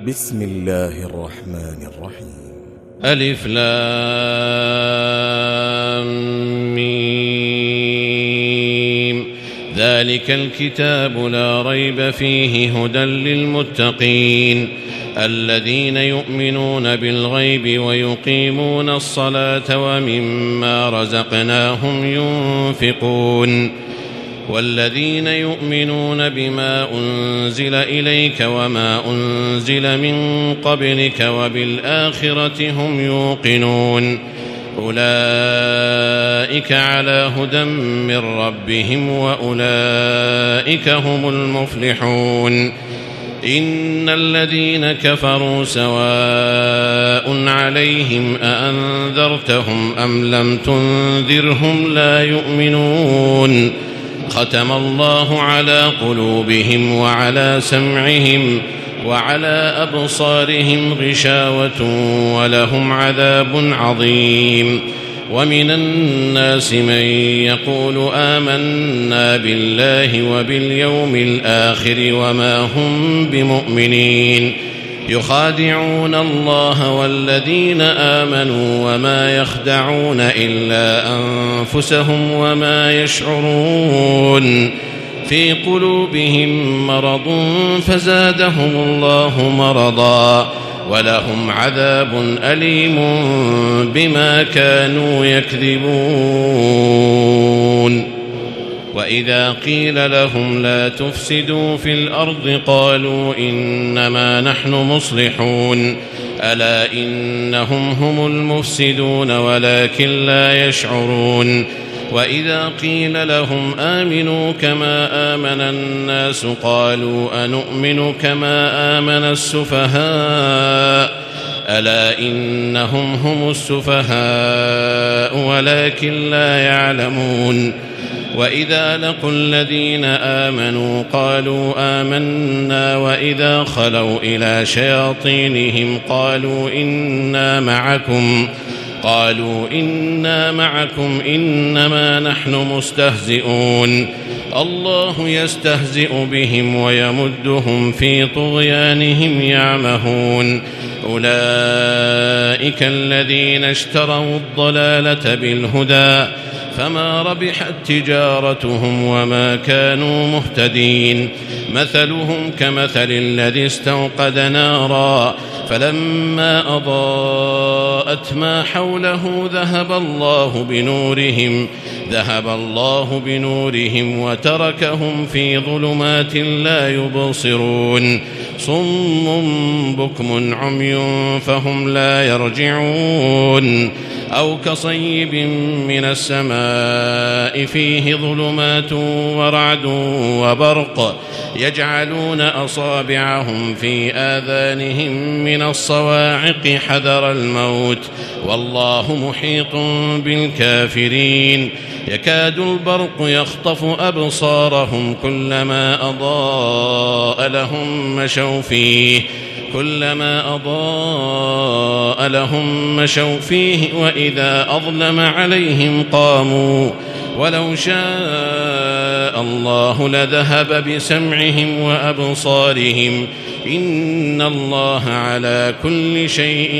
بسم الله الرحمن الرحيم. ألف لام ميم. ذلك الكتاب لا ريب فيه هدى للمتقين الذين يؤمنون بالغيب ويقيمون الصلاة ومما رزقناهم ينفقون والذين يؤمنون بما أنزل إليك وما أنزل من قبلك وبالآخرة هم يوقنون أولئك على هدى من ربهم وأولئك هم المفلحون. إن الذين كفروا سواء عليهم أأنذرتهم أم لم تنذرهم لا يؤمنون. ختم الله على قلوبهم وعلى سمعهم وعلى أبصارهم غشاوة ولهم عذاب عظيم. ومن الناس من يقول آمنا بالله وباليوم الآخر وما هم بمؤمنين يخادعون الله والذين آمنوا وما يخدعون إلا أنفسهم وما يشعرون. في قلوبهم مرض فزادهم الله مرضا ولهم عذاب أليم بما كانوا يكذبون. وإذا قيل لهم لا تفسدوا في الأرض قالوا إنما نحن مصلحون ألا إنهم هم المفسدون ولكن لا يشعرون. وإذا قيل لهم آمنوا كما آمن الناس قالوا أنؤمن كما آمن السفهاء ألا إنهم هم السفهاء ولكن لا يعلمون. وإذا لقوا الذين آمنوا قالوا آمنا وإذا خلوا إلى شياطينهم قالوا إنا معكم إنما نحن مستهزئون. الله يستهزئ بهم ويمدهم في طغيانهم يعمهون. أولئك الذين اشتروا الضلالة بالهدى فما ربحت تجارتهم وما كانوا مهتدين. مثلهم كمثل الذي استوقد نارا فلما أضاءت ما حوله ذهب الله بنورهم وتركهم في ظلمات لا يبصرون. صم بكم عمي فهم لا يرجعون. أو كصيب من السماء فيه ظلمات ورعد وبرق يجعلون أصابعهم في آذانهم من الصواعق حذر الموت والله محيط بالكافرين. يكاد البرق يخطف أبصارهم كلما أضاء لهم مشوا فيه وإذا أظلم عليهم قاموا. ولو شاء الله لذهب بسمعهم وأبصارهم إن الله على كل شيء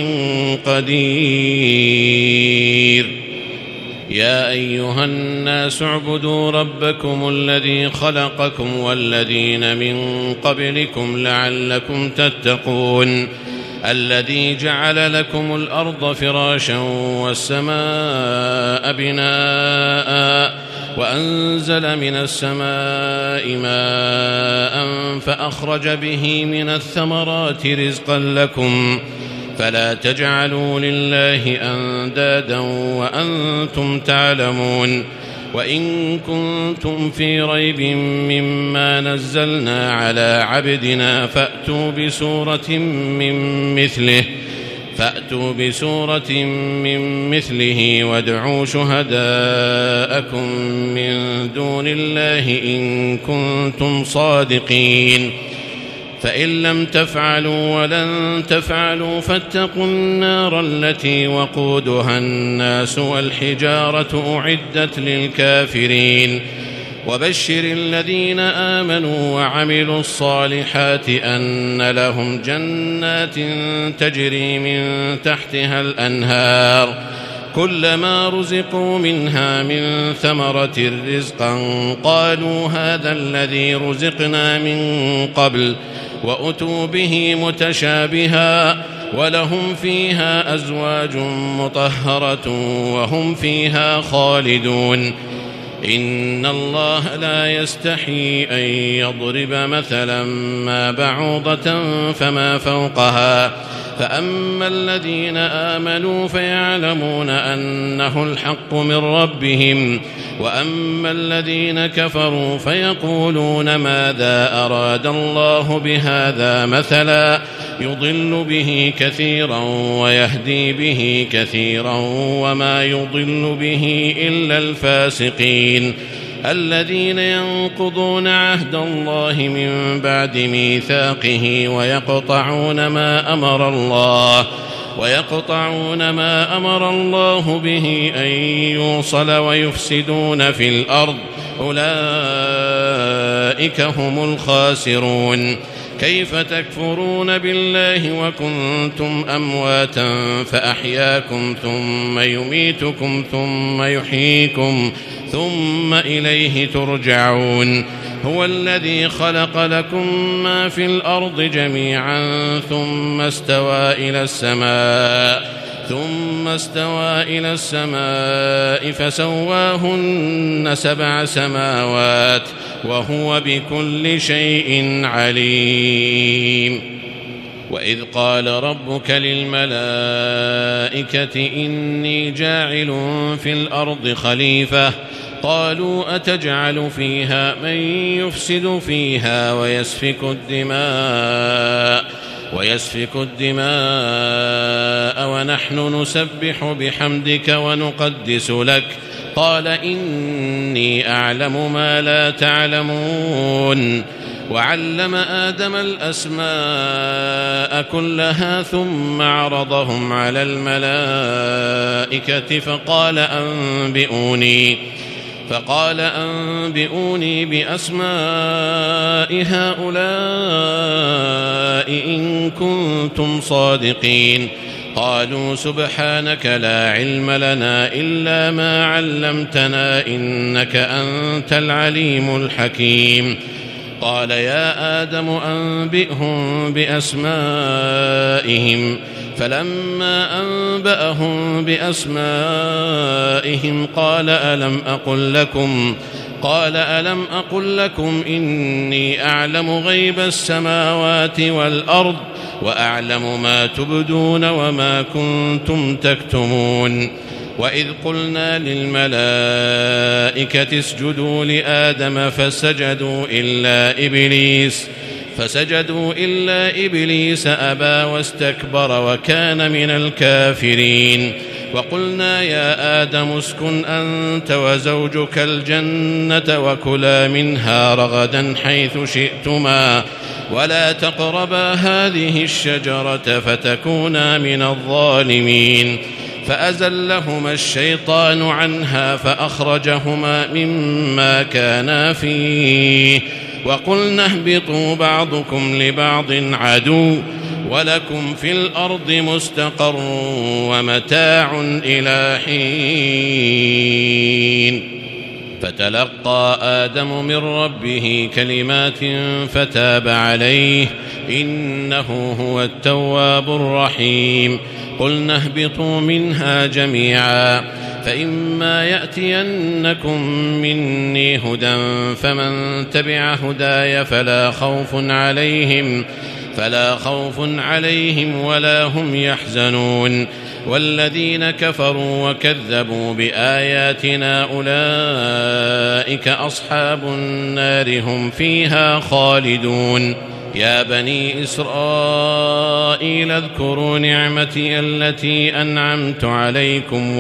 قدير. يا أيها الناس اعبدوا ربكم الذي خلقكم والذين من قبلكم لعلكم تتقون. الذي جعل لكم الأرض فراشا والسماء بناء وأنزل من السماء ماء فأخرج به من الثمرات رزقا لكم فلا تجعلوا لله أندادا وأنتم تعلمون. وإن كنتم في ريب مما نزلنا على عبدنا فأتوا بسورة من مثله وادعوا شهداءكم من دون الله إن كنتم صادقين. فإن لم تفعلوا ولن تفعلوا فاتقوا النار التي وقودها الناس والحجارة أعدت للكافرين. وبشر الذين آمنوا وعملوا الصالحات أن لهم جنات تجري من تحتها الأنهار كلما رزقوا منها من ثمرة رزقا قالوا هذا الذي رزقنا من قبل وأتوا به متشابها ولهم فيها أزواج مطهرة وهم فيها خالدون إن الله لا يستحي أن يضرب مثلا ما بعوضة فما فوقها فأما الذين آمنوا فيعلمون أنه الحق من ربهم وأما الذين كفروا فيقولون ماذا أراد الله بهذا مثلا يضل به كثيرا ويهدي به كثيرا وما يضل به إلا الفاسقين الذين ينقضون عهد الله من بعد ميثاقه ويقطعون ما أمر الله به أن يوصل ويفسدون في الأرض أولئك هم الخاسرون كيف تكفرون بالله وكنتم أمواتا فأحياكم ثم يميتكم ثم يحييكم ثم إليه ترجعون هو الذي خلق لكم ما في الأرض جميعا ثم استوى إلى السماء فسواهن 7 سماوات وهو بكل شيء عليم وإذ قال ربك للملائكة إني جاعل في الأرض خليفة قالوا أتجعل فيها من يفسد فيها ويسفك الدماء ونحن نسبح بحمدك ونقدس لك قال إني أعلم ما لا تعلمون وعلم آدم الأسماء كلها ثم عرضهم على الملائكة فقال أنبئوني بأسماء هؤلاء إن كنتم صادقين قالوا سبحانك لا علم لنا إلا ما علمتنا إنك أنت العليم الحكيم قال يا آدم أنبئهم بأسمائهم فلما أنبأهم بأسمائهم قال ألم أقل لكم إني أعلم غيب السماوات والأرض وأعلم ما تبدون وما كنتم تكتمون وإذ قلنا للملائكة اسجدوا لآدم فسجدوا إلا إبليس أبى واستكبر وكان من الكافرين وقلنا يا آدم اسكن أنت وزوجك الجنة وكلا منها رغدا حيث شئتما ولا تقربا هذه الشجرة فتكونا من الظالمين فأزلهما الشيطان عنها فأخرجهما مما كانا فيه وقلنا اهبطوا بعضكم لبعض عدو ولكم في الأرض مستقر ومتاع إلى حين فتلقى آدم من ربه كلمات فتاب عليه إنه هو التواب الرحيم قلنا اهبطوا منها جميعا فإما يأتينكم مني هدى فمن تبع هداي فلا خوف عليهم ولا هم يحزنون والذين كفروا وكذبوا بآياتنا أولئك أصحاب النار هم فيها خالدون يا بني إسرائيل اذكروا نعمتي التي أنعمت عليكم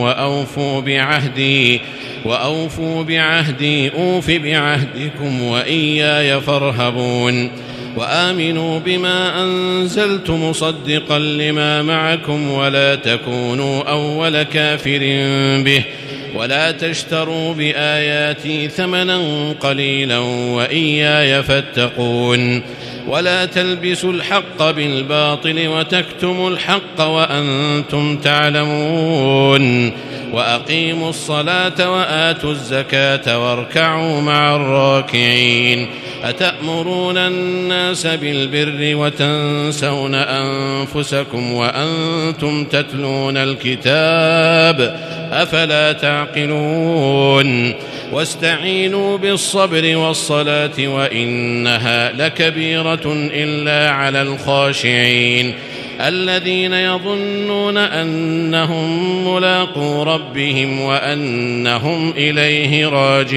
وأوفوا بعهدي أوف بعهدكم وإياي فارهبون وآمنوا بما أنزلت مصدقا لما معكم ولا تكونوا أول كافر به ولا تشتروا بآياتي ثمنا قليلا وإياي فاتقون ولا تلبسوا الحق بالباطل وتكتموا الحق وأنتم تعلمون وأقيموا الصلاة وآتوا الزكاة واركعوا مع الراكعين أتأمرون الناس بالبر وتنسون أنفسكم وأنتم تتلون الكتاب أفلا تعقلون واستعينوا بالصبر والصلاة وإنها لكبيرة إلا على الخاشعين الذين يظنون أنهم ملاقو ربهم وأنهم إليه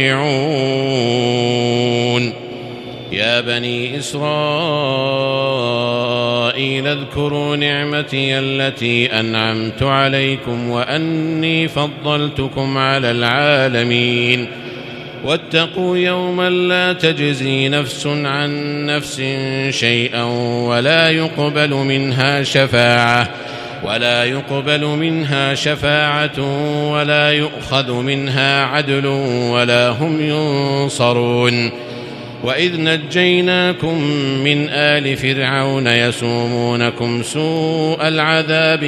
راجعون يا بني إسرائيل اذكروا نعمتي التي أنعمت عليكم وأني فضلتكم على العالمين واتقوا يوما لا تجزي نفس عن نفس شيئا ولا يقبل منها شفاعة ولا يؤخذ منها عدل ولا هم ينصرون وإذ نجيناكم من آل فرعون يسومونكم سوء العذاب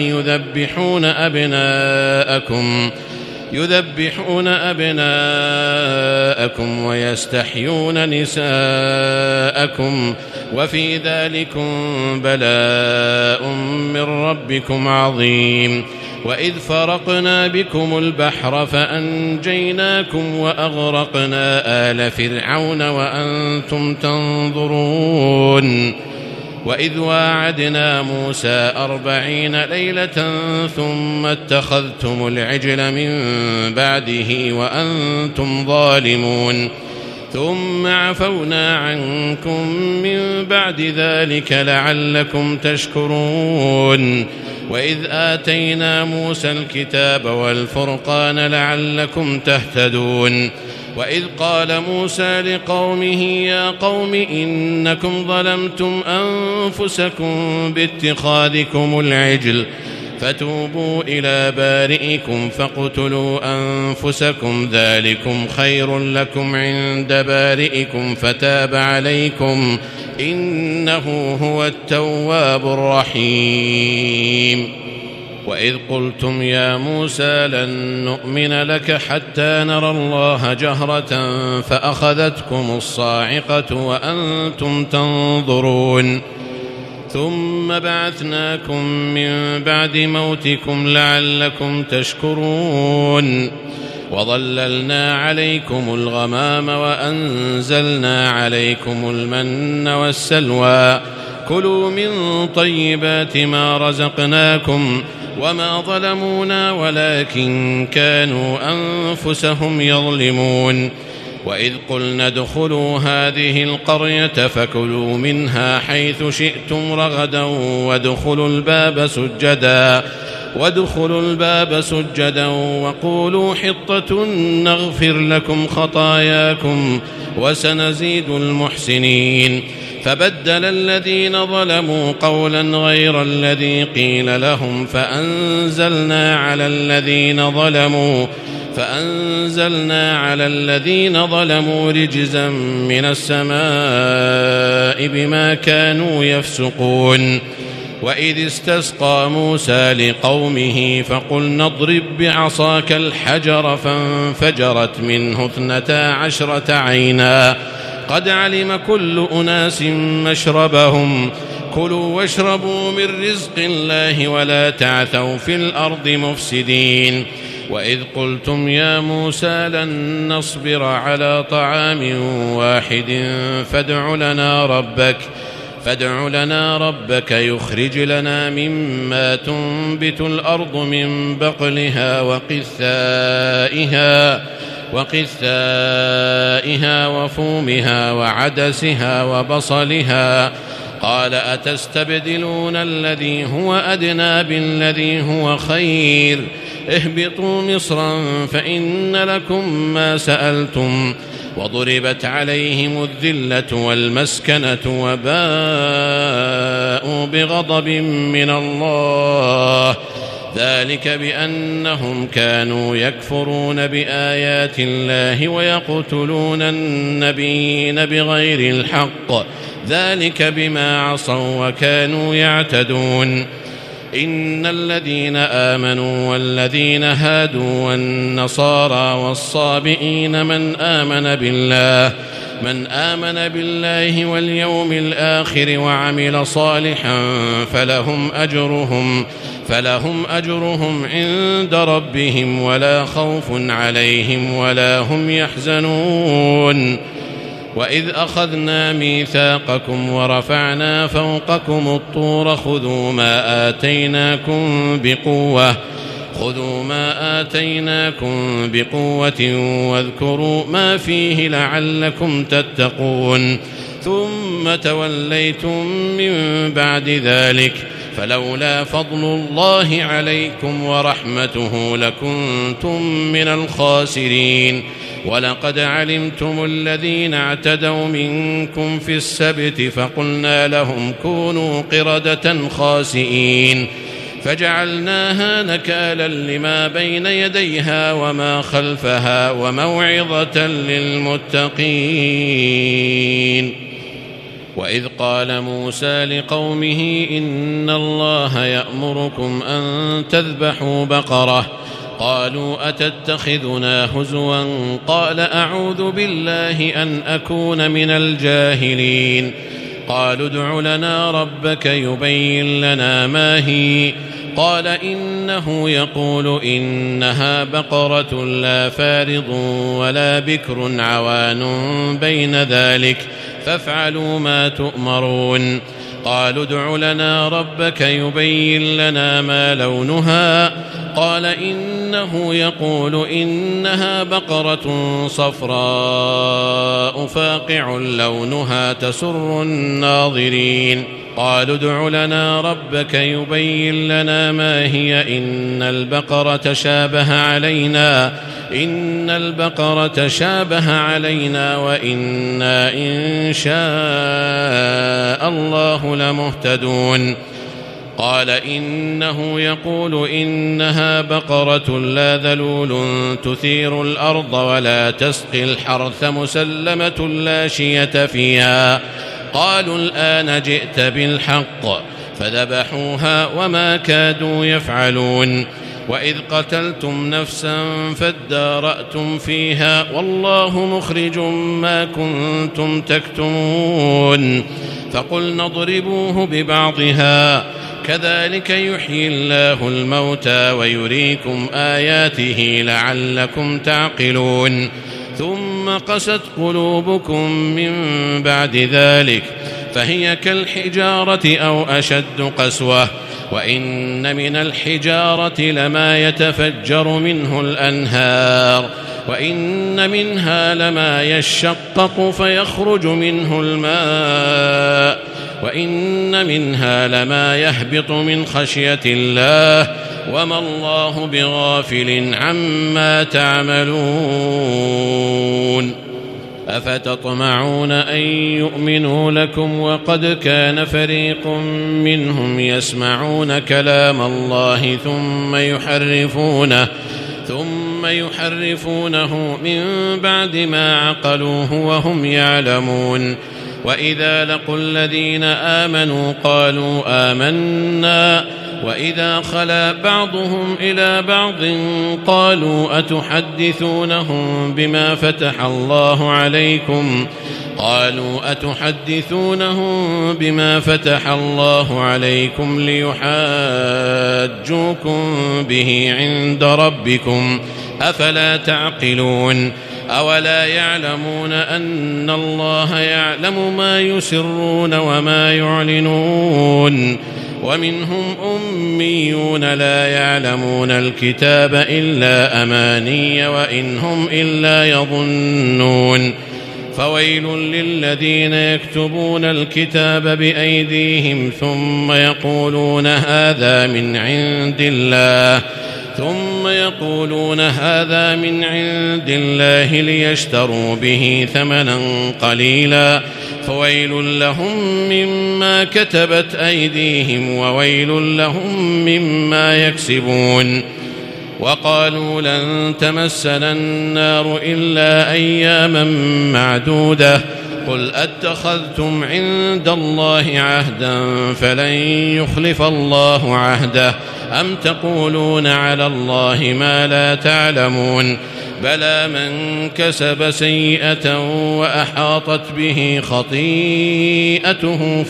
يذبحون أبناءكم ويستحيون نساءكم وفي ذلكم بلاء من ربكم عظيم وإذ فرقنا بكم البحر فأنجيناكم وأغرقنا آل فرعون وأنتم تنظرون وإذ واعدنا موسى 40 ليلة ثم اتخذتم العجل من بعده وأنتم ظالمون ثم عفونا عنكم من بعد ذلك لعلكم تشكرون وإذ آتينا موسى الكتاب والفرقان لعلكم تهتدون وإذ قال موسى لقومه يا قوم إنكم ظلمتم أنفسكم باتخاذكم العجل فتوبوا إلى بارئكم فاقتلوا أنفسكم ذلكم خير لكم عند بارئكم فتاب عليكم إنه هو التواب الرحيم وإذ قلتم يا موسى لن نؤمن لك حتى نرى الله جهرة فأخذتكم الصاعقة وأنتم تنظرون ثم بعثناكم من بعد موتكم لعلكم تشكرون وظللنا عليكم الغمام وأنزلنا عليكم المن والسلوى كلوا من طيبات ما رزقناكم وما ظلمونا ولكن كانوا أنفسهم يظلمون وإذ قلنا ادخلوا هذه القرية فكلوا منها حيث شئتم رغدا وادخلوا الباب سجدا وقولوا حطة نغفر لكم خطاياكم وسنزيد المحسنين فبدل الذين ظلموا قولا غير الذي قيل لهم فأنزلنا على الذين ظلموا رجزا من السماء بما كانوا يفسقون وإذ استسقى موسى لقومه فقلنا اضرب بعصاك الحجر فانفجرت منه 12 عينا قد علم كل أناس مشربهم كلوا واشربوا من رزق الله ولا تعثوا في الأرض مفسدين وإذ قلتم يا موسى لن نصبر على طعام واحد فادع لنا ربك يخرج لنا مما تنبت الأرض من بقلها وقثائها وفومها وعدسها وبصلها قال أتستبدلون الذي هو أدنى بالذي هو خير اهبطوا مصرا فإن لكم ما سألتم وضربت عليهم الذلة والمسكنة وباءوا بغضب من الله ذلك بأنهم كانوا يكفرون بآيات الله ويقتلون النبيين بغير الحق، ذلك بما عصوا وكانوا يعتدون. إن الذين آمنوا والذين هادوا والنصارى والصابئين من آمن بالله واليوم الآخر وعمل صالحا فلهم أجرهم عند ربهم ولا خوف عليهم ولا هم يحزنون. وإذ أخذنا ميثاقكم ورفعنا فوقكم الطور خذوا ما آتيناكم بقوة واذكروا ما فيه لعلكم تتقون. ثم توليتم من بعد ذلك فلولا فضل الله عليكم ورحمته لكنتم من الخاسرين. ولقد علمتم الذين اعتدوا منكم في السبت فقلنا لهم كونوا قردة خاسئين فجعلناها نكالا لما بين يديها وما خلفها وموعظة للمتقين. وإذ قال موسى لقومه إن الله يأمركم أن تذبحوا بقرة قالوا أتتخذنا هزوا قال أعوذ بالله أن أكون من الجاهلين. قالوا ادع لنا ربك يبين لنا ما هي قال إنه يقول إنها بقرة لا فارض ولا بكر عوان بين ذلك فافعلوا ما تؤمرون. قالوا ادع لنا ربك يبين لنا ما لونها قال إنه يقول إنها بقرة صفراء فاقع لونها تسر الناظرين. قالوا ادع لنا ربك يبين لنا ما هي إن البقرة شابه علينا وإنا إن شاء الله لمهتدون. قال إنه يقول إنها بقرة لا ذلول تثير الأرض ولا تسقي الحرث مسلمة لا شية فيها. قالوا الآن جئت بالحق فذبحوها وما كادوا يفعلون. وإذ قتلتم نفسا فادارأتم فيها والله مخرج ما كنتم تكتمون. فقلنا اضربوه ببعضها كذلك يحيي الله الموتى ويريكم آياته لعلكم تعقلون. ثم قست قلوبكم من بعد ذلك فهي كالحجارة أو أشد قسوة وإن من الحجارة لما يتفجر منه الأنهار وإن منها لما يشقق فيخرج منه الماء وإن منها لما يهبط من خشية الله وما الله بغافل عما تعملون. أفتطمعون أن يؤمنوا لكم وقد كان فريق منهم يسمعون كلام الله ثم يحرفونه من بعد ما عقلوه وهم يعلمون. وإذا لقوا الذين آمنوا قالوا آمنا وإذا خلا بعضهم إلى بعض قالوا أتحدثونهم بما فتح الله عليكم ليحاجوكم به عند ربكم أفلا تعقلون. أولا يعلمون أن الله يعلم ما يسرون وما يعلنون. ومنهم أميون لا يعلمون الكتاب إلا أماني وإن هم إلا يظنون. فويل للذين يكتبون الكتاب بأيديهم ثم يقولون هذا من عند الله ليشتروا به ثمنا قليلا فويل لهم مما كتبت أيديهم وويل لهم مما يكسبون. وقالوا لن تمسنا النار إلا أياما معدودة قل أتخذتم عند الله عهدا فلن يخلف الله عهده أم تقولون على الله ما لا تعلمون بلى من كسب سيئة وأحاطت به خطيئته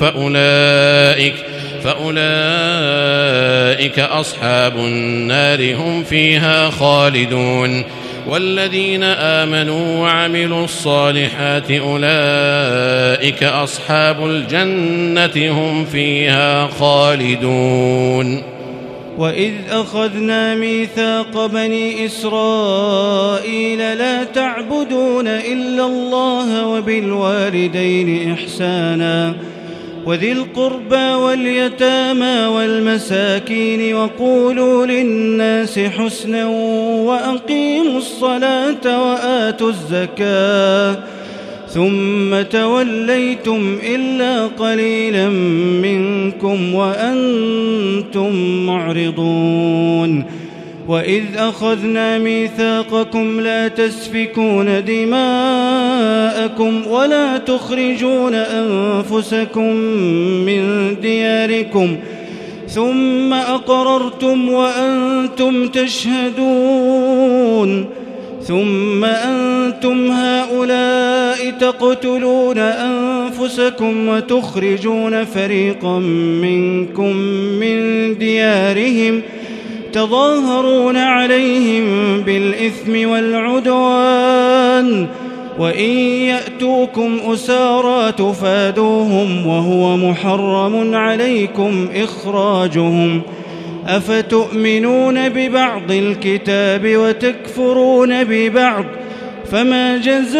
فأولئك أصحاب النار هم فيها خالدون. والذين آمنوا وعملوا الصالحات أولئك أصحاب الجنة هم فيها خالدون. وإذ أخذنا ميثاق بني إسرائيل لا تعبدون إلا الله وبالوالدين إحسانا وذي القربى واليتامى والمساكين وقولوا للناس حسنا وأقيموا الصلاة وآتوا الزكاة ثم توليتم إلا قليلا منكم وأنتم معرضون. وإذ أخذنا ميثاقكم لا تسفكون دماءكم ولا تخرجون أنفسكم من دياركم ثم أقررتم وأنتم تشهدون ثم أنتم هؤلاء تقتلون أنفسكم وتخرجون فريقا منكم من ديارهم تظاهرون عليهم بالإثم والعدوان وإن يأتوكم أسارى تفادوهم وهو محرم عليكم إخراجهم أفتؤمنون ببعض الكتاب وتكفرون ببعض فما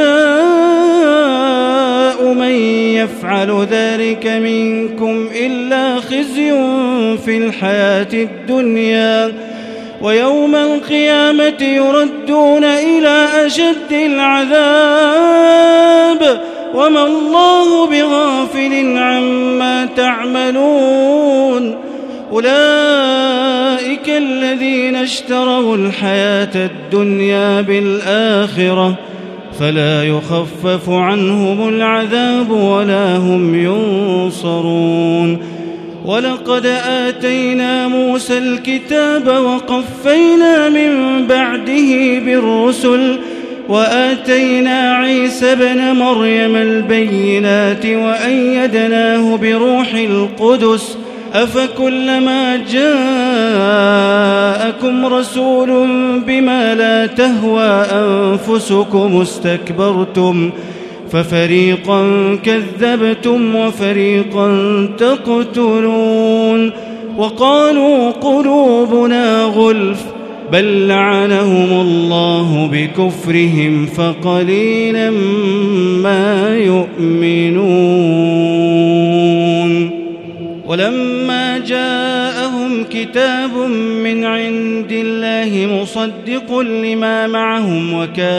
جزاء من يفعل ذلك منكم إلا خزي في الحياة الدنيا ويوم القيامة يردون إلى أشد العذاب وما الله بغافل عما تعملون. أولئك الذين اشتروا الحياة الدنيا بالآخرة فلا يخفف عنهم العذاب ولا هم ينصرون. ولقد آتينا موسى الكتاب وقفينا من بعده بالرسل وآتينا عيسى ابن مريم البينات وأيدناه بروح القدس أفكلما جاءكم رسول بما لا تهوى أنفسكم استكبرتم ففريقا كذبتم وفريقا تقتلون. وقالوا قلوبنا غلف بل لعنهم الله بكفرهم فقليلا ما يؤمنون. ولما جاءهم كتاب من عند الله مصدق لما معهم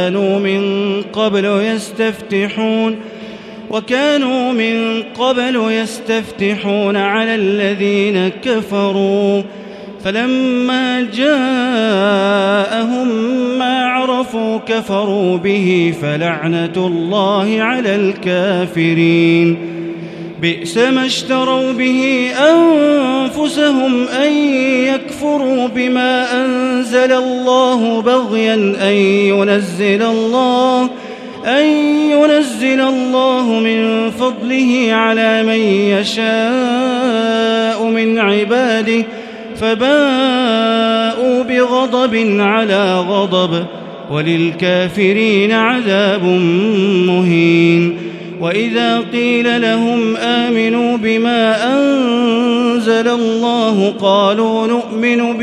وكانوا من قبل يستفتحون على الذين كفروا فلما جاءهم ما عرفوا كفروا به فلعنة الله على الكافرين. بئس ما اشتروا به أنفسهم أن يكفروا بما أنزل الله بغيا أن ينزل الله من فضله على من يشاء من عباده فباءوا بغضب على غضب وللكافرين عذاب مهين. وإذا قيل لهم آمنوا بما أنزل الله قالوا نؤمن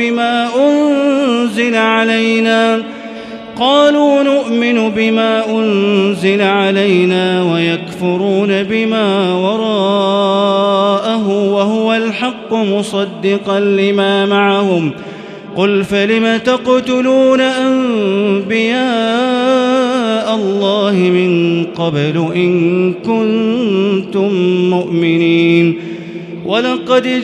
بما أنزل علينا ويكفرون بما وراءه وهو الحق مصدقا لما معهم قل فلم تقتلون أنبياء آلاء الله من قبل إن كنتم مؤمنين. ولقد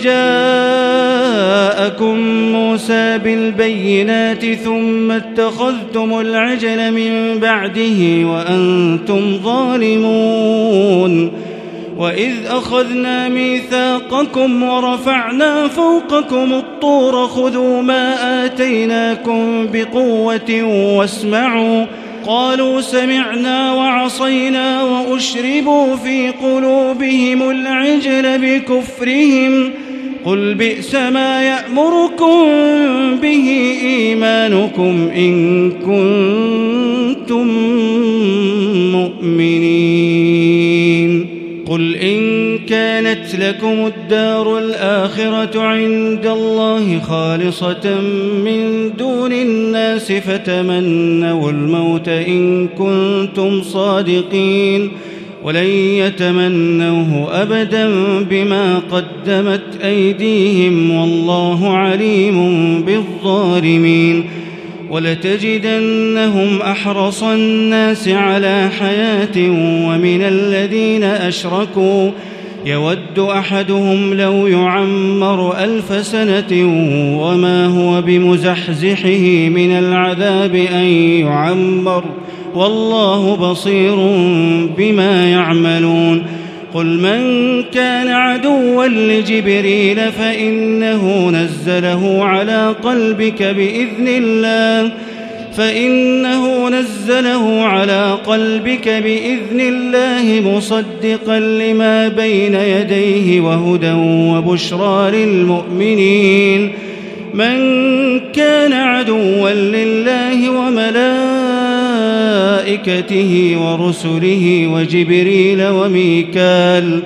جاءكم موسى بالبينات ثم اتخذتم العجل من بعده وأنتم ظالمون. وإذ أخذنا ميثاقكم ورفعنا فوقكم الطور خذوا ما آتيناكم بقوة واسمعوا قالوا سمعنا وعصينا وأشربوا في قلوبهم العجل بكفرهم قل بئس ما يأمركم به إيمانكم إن كنتم مؤمنين. قل إن كانت لكم الدار الآخرة عند الله خالصة من دون الناس فتمنوا الموت إن كنتم صادقين ولن يتمنوه أبدا بما قدمت أيديهم والله عليم بالظالمين. ولتجدنهم أحرص الناس على حياة ومن الذين أشركوا يود أحدهم لو يعمر 1000 سنة وما هو بمزحزحه من العذاب أن يعمر والله بصير بما يعملون. قل من كان عدوا لجبريل فإنه نزله على قلبك بإذن الله مصدقا لما بين يديه وهدى وبشرى للمؤمنين. من كان عدوا لله وملائكته ورسله وجبريل وميكال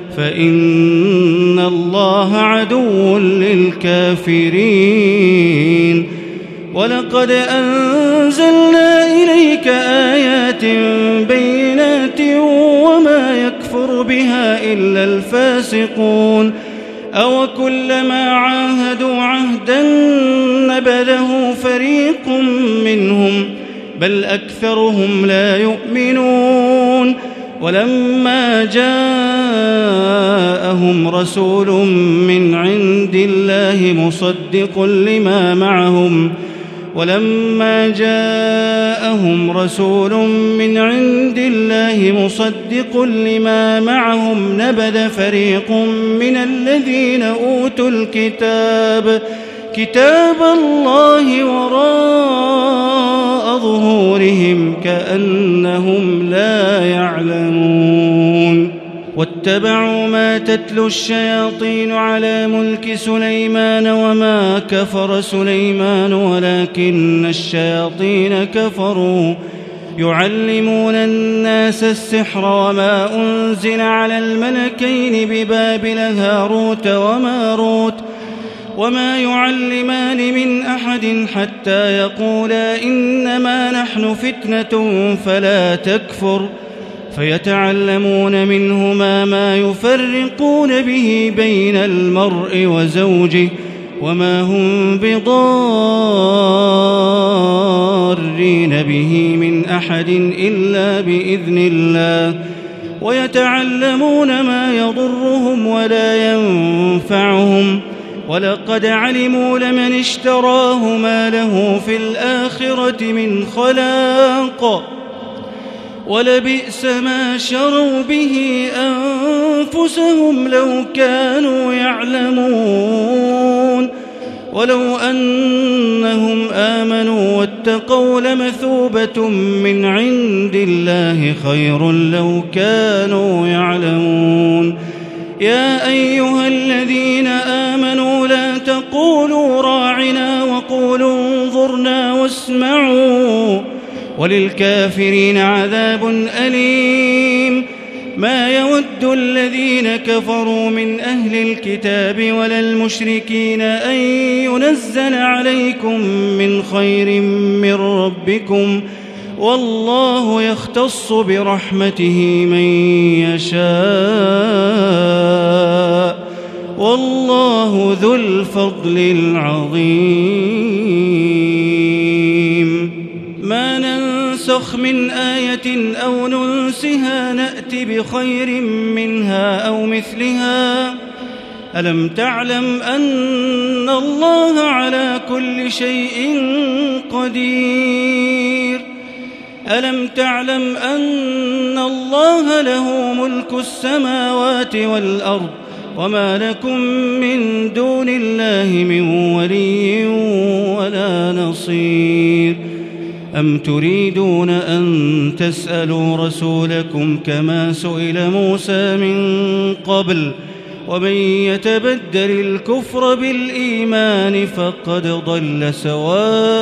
فإن الله عدو للكافرين. ولقد أنزلنا إليك آيات بينات وما يكفر بها إلا الفاسقون. أو كلما عاهدوا عهدا نبذه فريق منهم بل أكثرهم لا يؤمنون. ولما جاءهم رسول من عند الله مصدق لما معهم نبذ فريق من الذين أوتوا كتاب الله وراء ظهورهم كأنهم لا يعلمون. واتبعوا ما تتلو الشياطين على ملك سليمان وما كفر سليمان ولكن الشياطين كفروا يعلمون الناس السحر وما أنزل على الملكين ببابل هاروت وماروت وما يعلمان من أحد حتى يقولا إنما نحن فتنة فلا تكفر فيتعلمون منهما ما يفرقون به بين المرء وزوجه وما هم بضارين به من أحد إلا بإذن الله ويتعلمون ما يضرهم ولا ينفعهم ولقد علموا لمن اشتراه ما له في الآخرة من خلاق ولبئس ما شروا به أنفسهم لو كانوا يعلمون. ولو أنهم آمنوا واتقوا لمثوبة من عند الله خير لو كانوا يعلمون. يا أيها الذين آمنوا لا تقولوا راعنا وقولوا انظرنا واسمعوا وللكافرين عذاب أليم. ما يود الذين كفروا من أهل الكتاب ولا المشركين أن ينزل عليكم من خير من ربكم والله يختص برحمته من يشاء والله ذو الفضل العظيم. ما ننسخ ننسخ من آية أو ننسها نأت بخير منها أو مثلها ألم تعلم أن الله على كل شيء قدير ألم تعلم أن الله له ملك السماوات والأرض وما لكم من دون الله من ولي ولا نصير أم تريدون أن تسألوا رسولكم كما سئل موسى من قبل ومن يتبدل الكفر بالإيمان فقد ضل سواء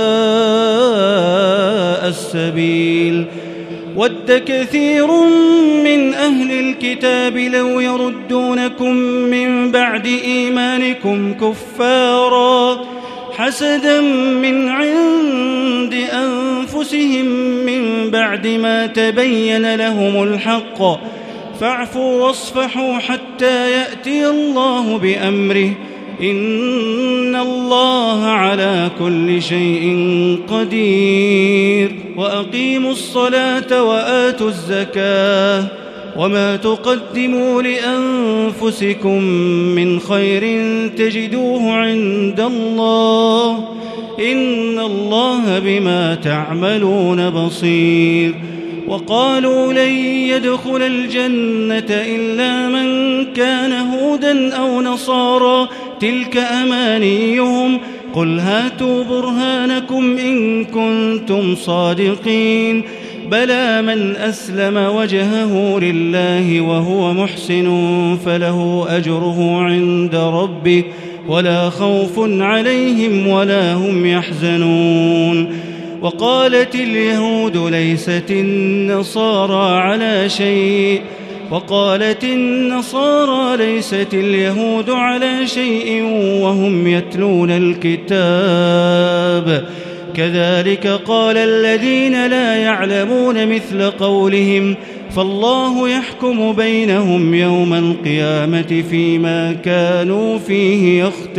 السبيل ود كثير من أهل الكتاب لو يردونكم من بعد إيمانكم كفارا حسدا من عند أنفسهم من بعد ما تبين لهم الحق فاعفوا واصفحوا حتى يأتي الله بأمره إن الله على كل شيء قدير وأقيموا الصلاة وآتوا الزكاة وما تقدموا لأنفسكم من خير تجدوه عند الله إن الله بما تعملون بصير وقالوا لن يدخل الجنة إلا من كان هودا أو نصارى تلك أمانيهم قل هاتوا برهانكم إن كنتم صادقين بلى من أسلم وجهه لله وهو محسن فله أجره عند ربه ولا خوف عليهم ولا هم يحزنون وقالت اليهود ليست النصارى على شيء وقالت النصارى ليست اليهود على شيء وهم يتلون الكتاب كذلك قال الذين لا يعلمون مثل قولهم فالله يحكم بينهم يوم القيامة فيما كانوا فيه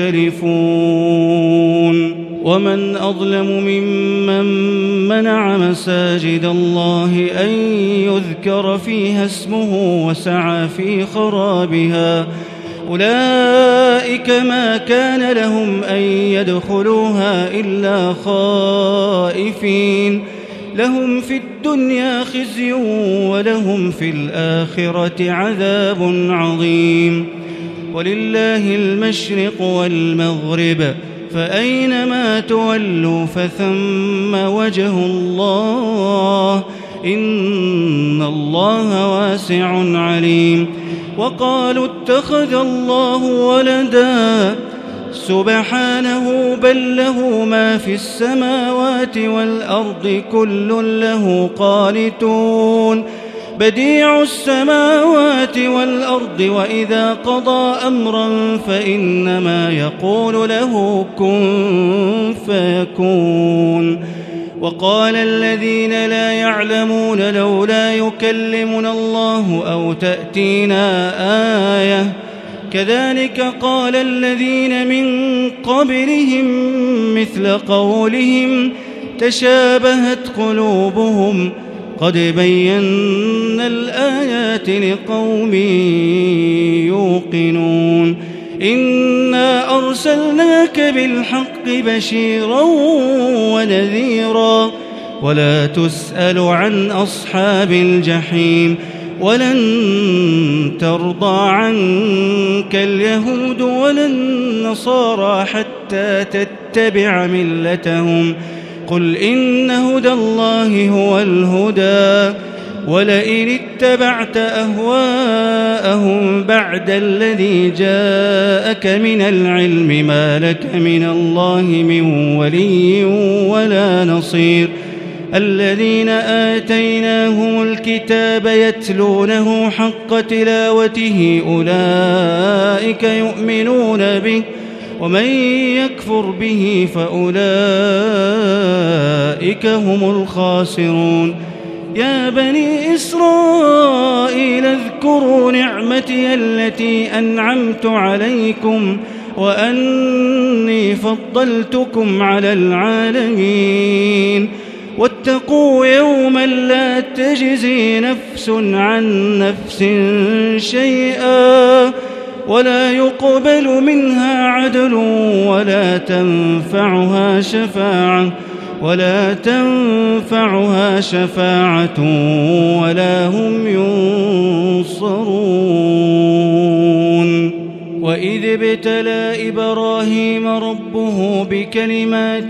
يختلفون ومن أظلم ممن منع مساجد الله أن يذكر فيها اسمه وسعى في خرابها أولئك ما كان لهم أن يدخلوها إلا خائفين لهم في الدنيا خزي ولهم في الآخرة عذاب عظيم ولله المشرق والمغرب فأينما تولوا فثم وجه الله إن الله واسع عليم وقالوا اتخذ الله ولدا سبحانه بل له ما في السماوات والأرض كل له قانتون بديع السماوات والأرض وإذا قضى أمرا فإنما يقول له كن فيكون وقال الذين لا يعلمون لولا يكلمنا الله أو تأتينا آية كذلك قال الذين من قبلهم مثل قولهم تشابهت قلوبهم قد بينا الآيات لقوم يوقنون إنا أرسلناك بالحق بشيرا ونذيرا ولا تسأل عن أصحاب الجحيم ولن ترضى عنك اليهود ولا النصارى حتى تتبع ملتهم قل إن هدى الله هو الهدى ولئن اتبعت أهواءهم بعد الذي جاءك من العلم ما لك من الله من ولي ولا نصير الذين آتيناهم الكتاب يتلونه حق تلاوته أولئك يؤمنون به ومن يكفر به فأولئك هم الخاسرون يا بني إسرائيل اذكروا نعمتي التي أنعمت عليكم وأني فضلتكم على العالمين واتقوا يوما لا تجزي نفس عن نفس شيئا ولا يقبل منها عدل ولا تنفعها شفاعة ولا هم ينصرون. وإذ ابتلى إبراهيم ربه بكلمات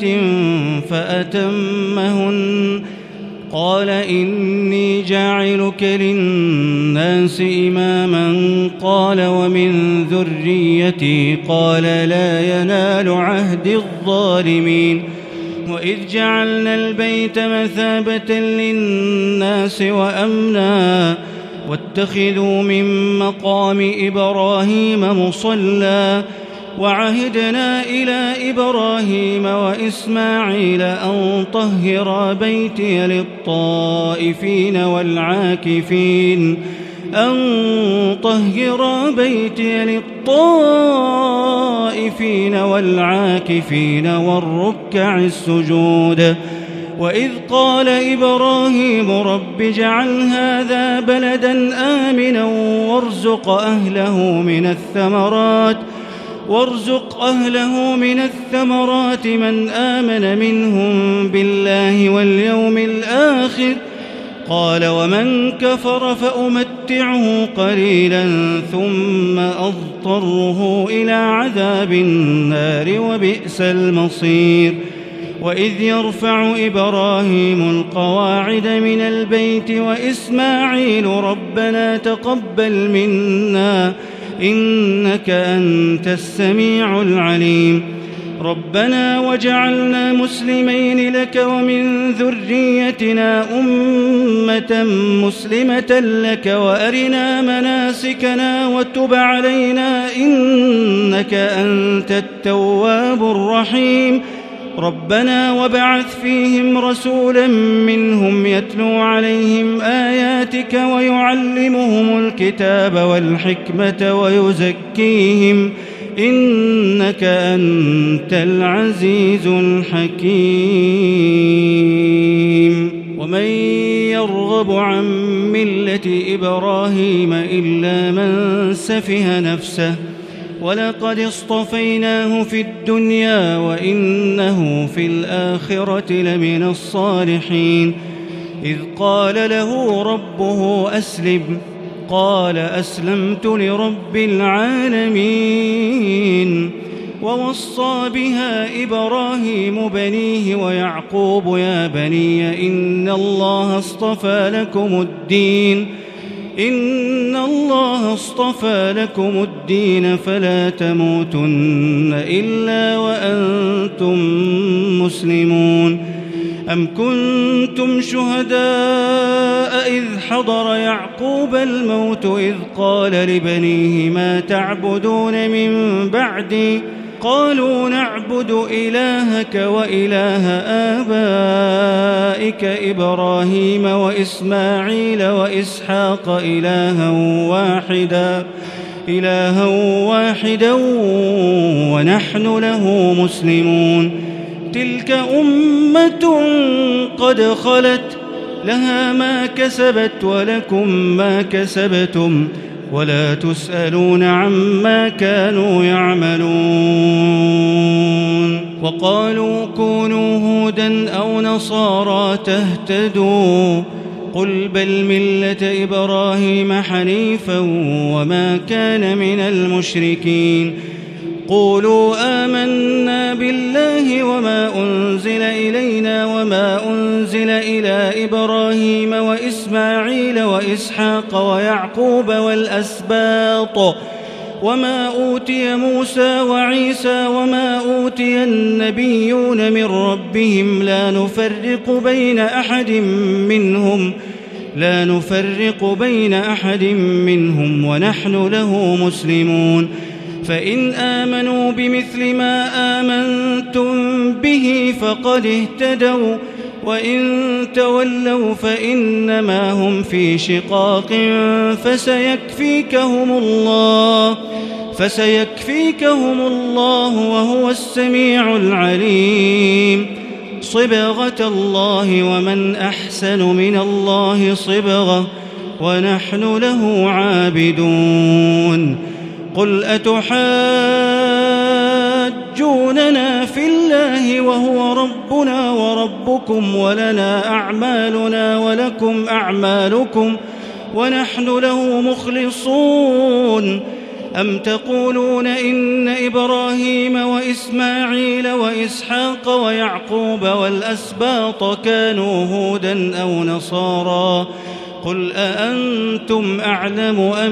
فأتمهن قال إني جاعلك للناس إماما قال ومن ذريتي قال لا ينال عهد الظالمين. وإذ جعلنا البيت مثابة للناس وأمنا واتخذوا من مقام إبراهيم مصلى وعهدنا إلى إبراهيم وإسماعيل أن طهرا بيتي للطائفين والعاكفين والركع السجود. وإذ قال إبراهيم رب اجعل هذا بلدا آمنا وارزق أهله من الثمرات من آمن منهم بالله واليوم الآخر قال ومن كفر فأمتعه قليلا ثم أضطره إلى عذاب النار وبئس المصير. وإذ يرفع إبراهيم القواعد من البيت وإسماعيل ربنا تقبل منا إنك أنت السميع العليم. ربنا وجعلنا مسلمين لك ومن ذريتنا أمة مسلمة لك وأرنا مناسكنا وتب علينا إنك أنت التواب الرحيم. ربنا وابعث فيهم رسولا منهم يتلو عليهم آياتك ويعلمهم الكتاب والحكمة ويزكيهم إنك أنت العزيز الحكيم. ومن يرغب عن ملة إبراهيم إلا من سفه نفسه ولقد اصطفيناه في الدنيا وإنه في الآخرة لمن الصالحين. إذ قال له ربه أسلم قال أسلمت لرب العالمين. ووصى بها إبراهيم بنيه ويعقوب يا بني إن الله اصطفى لكم الدين فلا تموتن إلا وأنتم مسلمون. أم كنتم شهداء إذ حضر يعقوب الموت إذ قال لبنيه ما تعبدون من بعدي قالوا نعبد إلهك وإله آبائك إبراهيم وإسماعيل وإسحاق إلها واحدا ونحن له مسلمون. تلك أمة قد خلت لها ما كسبت ولكم ما كسبتم ولا تسألون عما كانوا يعملون. وقالوا كونوا هودا أو نصارى تهتدوا قل بل ملة إبراهيم حنيفا وما كان من المشركين. قولوا آمنا بالله وما أنزل إلينا وما أنزل إلى إبراهيم وإسماعيل وإسحاق ويعقوب والأسباط وما أوتي موسى وعيسى وما أوتي النبيون من ربهم لا نفرق بين أحد منهم ونحن له مسلمون. فإن آمنوا بمثل ما آمنتم به فقد اهتدوا وإن تولوا فإنما هم في شقاق فسيكفيكهم الله وهو السميع العليم. صبغة الله ومن أحسن من الله صبغة ونحن له عابدون قل أتحاجوننا في الله وهو ربنا وربكم ولنا أعمالنا ولكم أعمالكم ونحن له مخلصون أم تقولون إن إبراهيم وإسماعيل وإسحاق ويعقوب والأسباط كانوا هودا أو نصارى قل أأنتم أعلم أم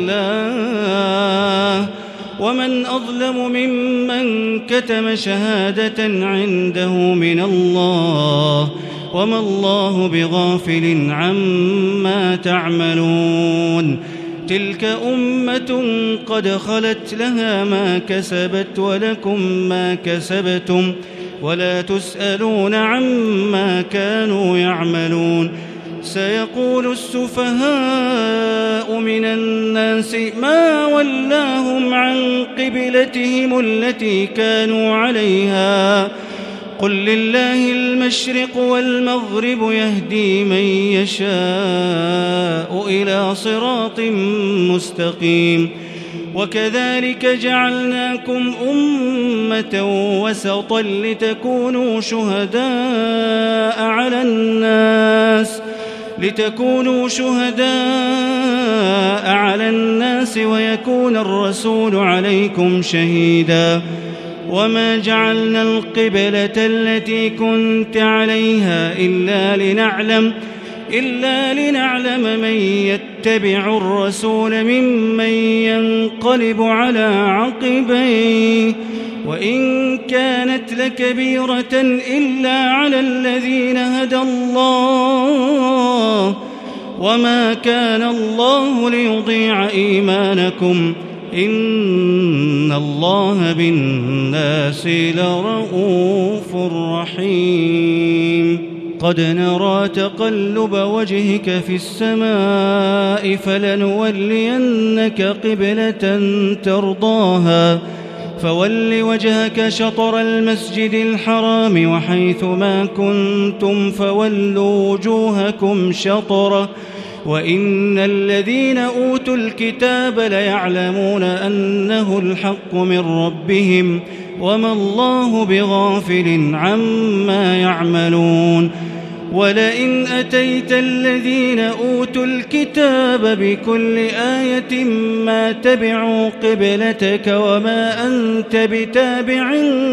الله ومن أظلم ممن كتم شهادة عنده من الله وما الله بغافل عما تعملون تلك أمة قد خلت لها ما كسبت ولكم ما كسبتم ولا تسألون عما كانوا يعملون سيقول السفهاء من الناس ما ولاهم عن قبلتهم التي كانوا عليها قل لله المشرق والمغرب يهدي من يشاء إلى صراط مستقيم وكذلك جعلناكم أمة وسطا لتكونوا شهداء على الناس ويكون الرسول عليكم شهيدا وما جعلنا القبلة التي كنت عليها إلا لنعلم من يتبع الرسول ممن ينقلب على عقبيه وإن كانت لكبيرة إلا على الذين هدى الله وما كان الله ليضيع إيمانكم إن الله بالناس لرؤوف رحيم قد نرى تقلب وجهك في السماء فلنولينك قبلة ترضاها فول وجهك شطر المسجد الحرام وحيث ما كنتم فولوا وجوهكم شطره وإن الذين أوتوا الكتاب ليعلمون أنه الحق من ربهم وما الله بغافل عما يعملون ولئن أتيت الذين أوتوا الكتاب بكل آية ما تبعوا قبلتك وما أنت بتابع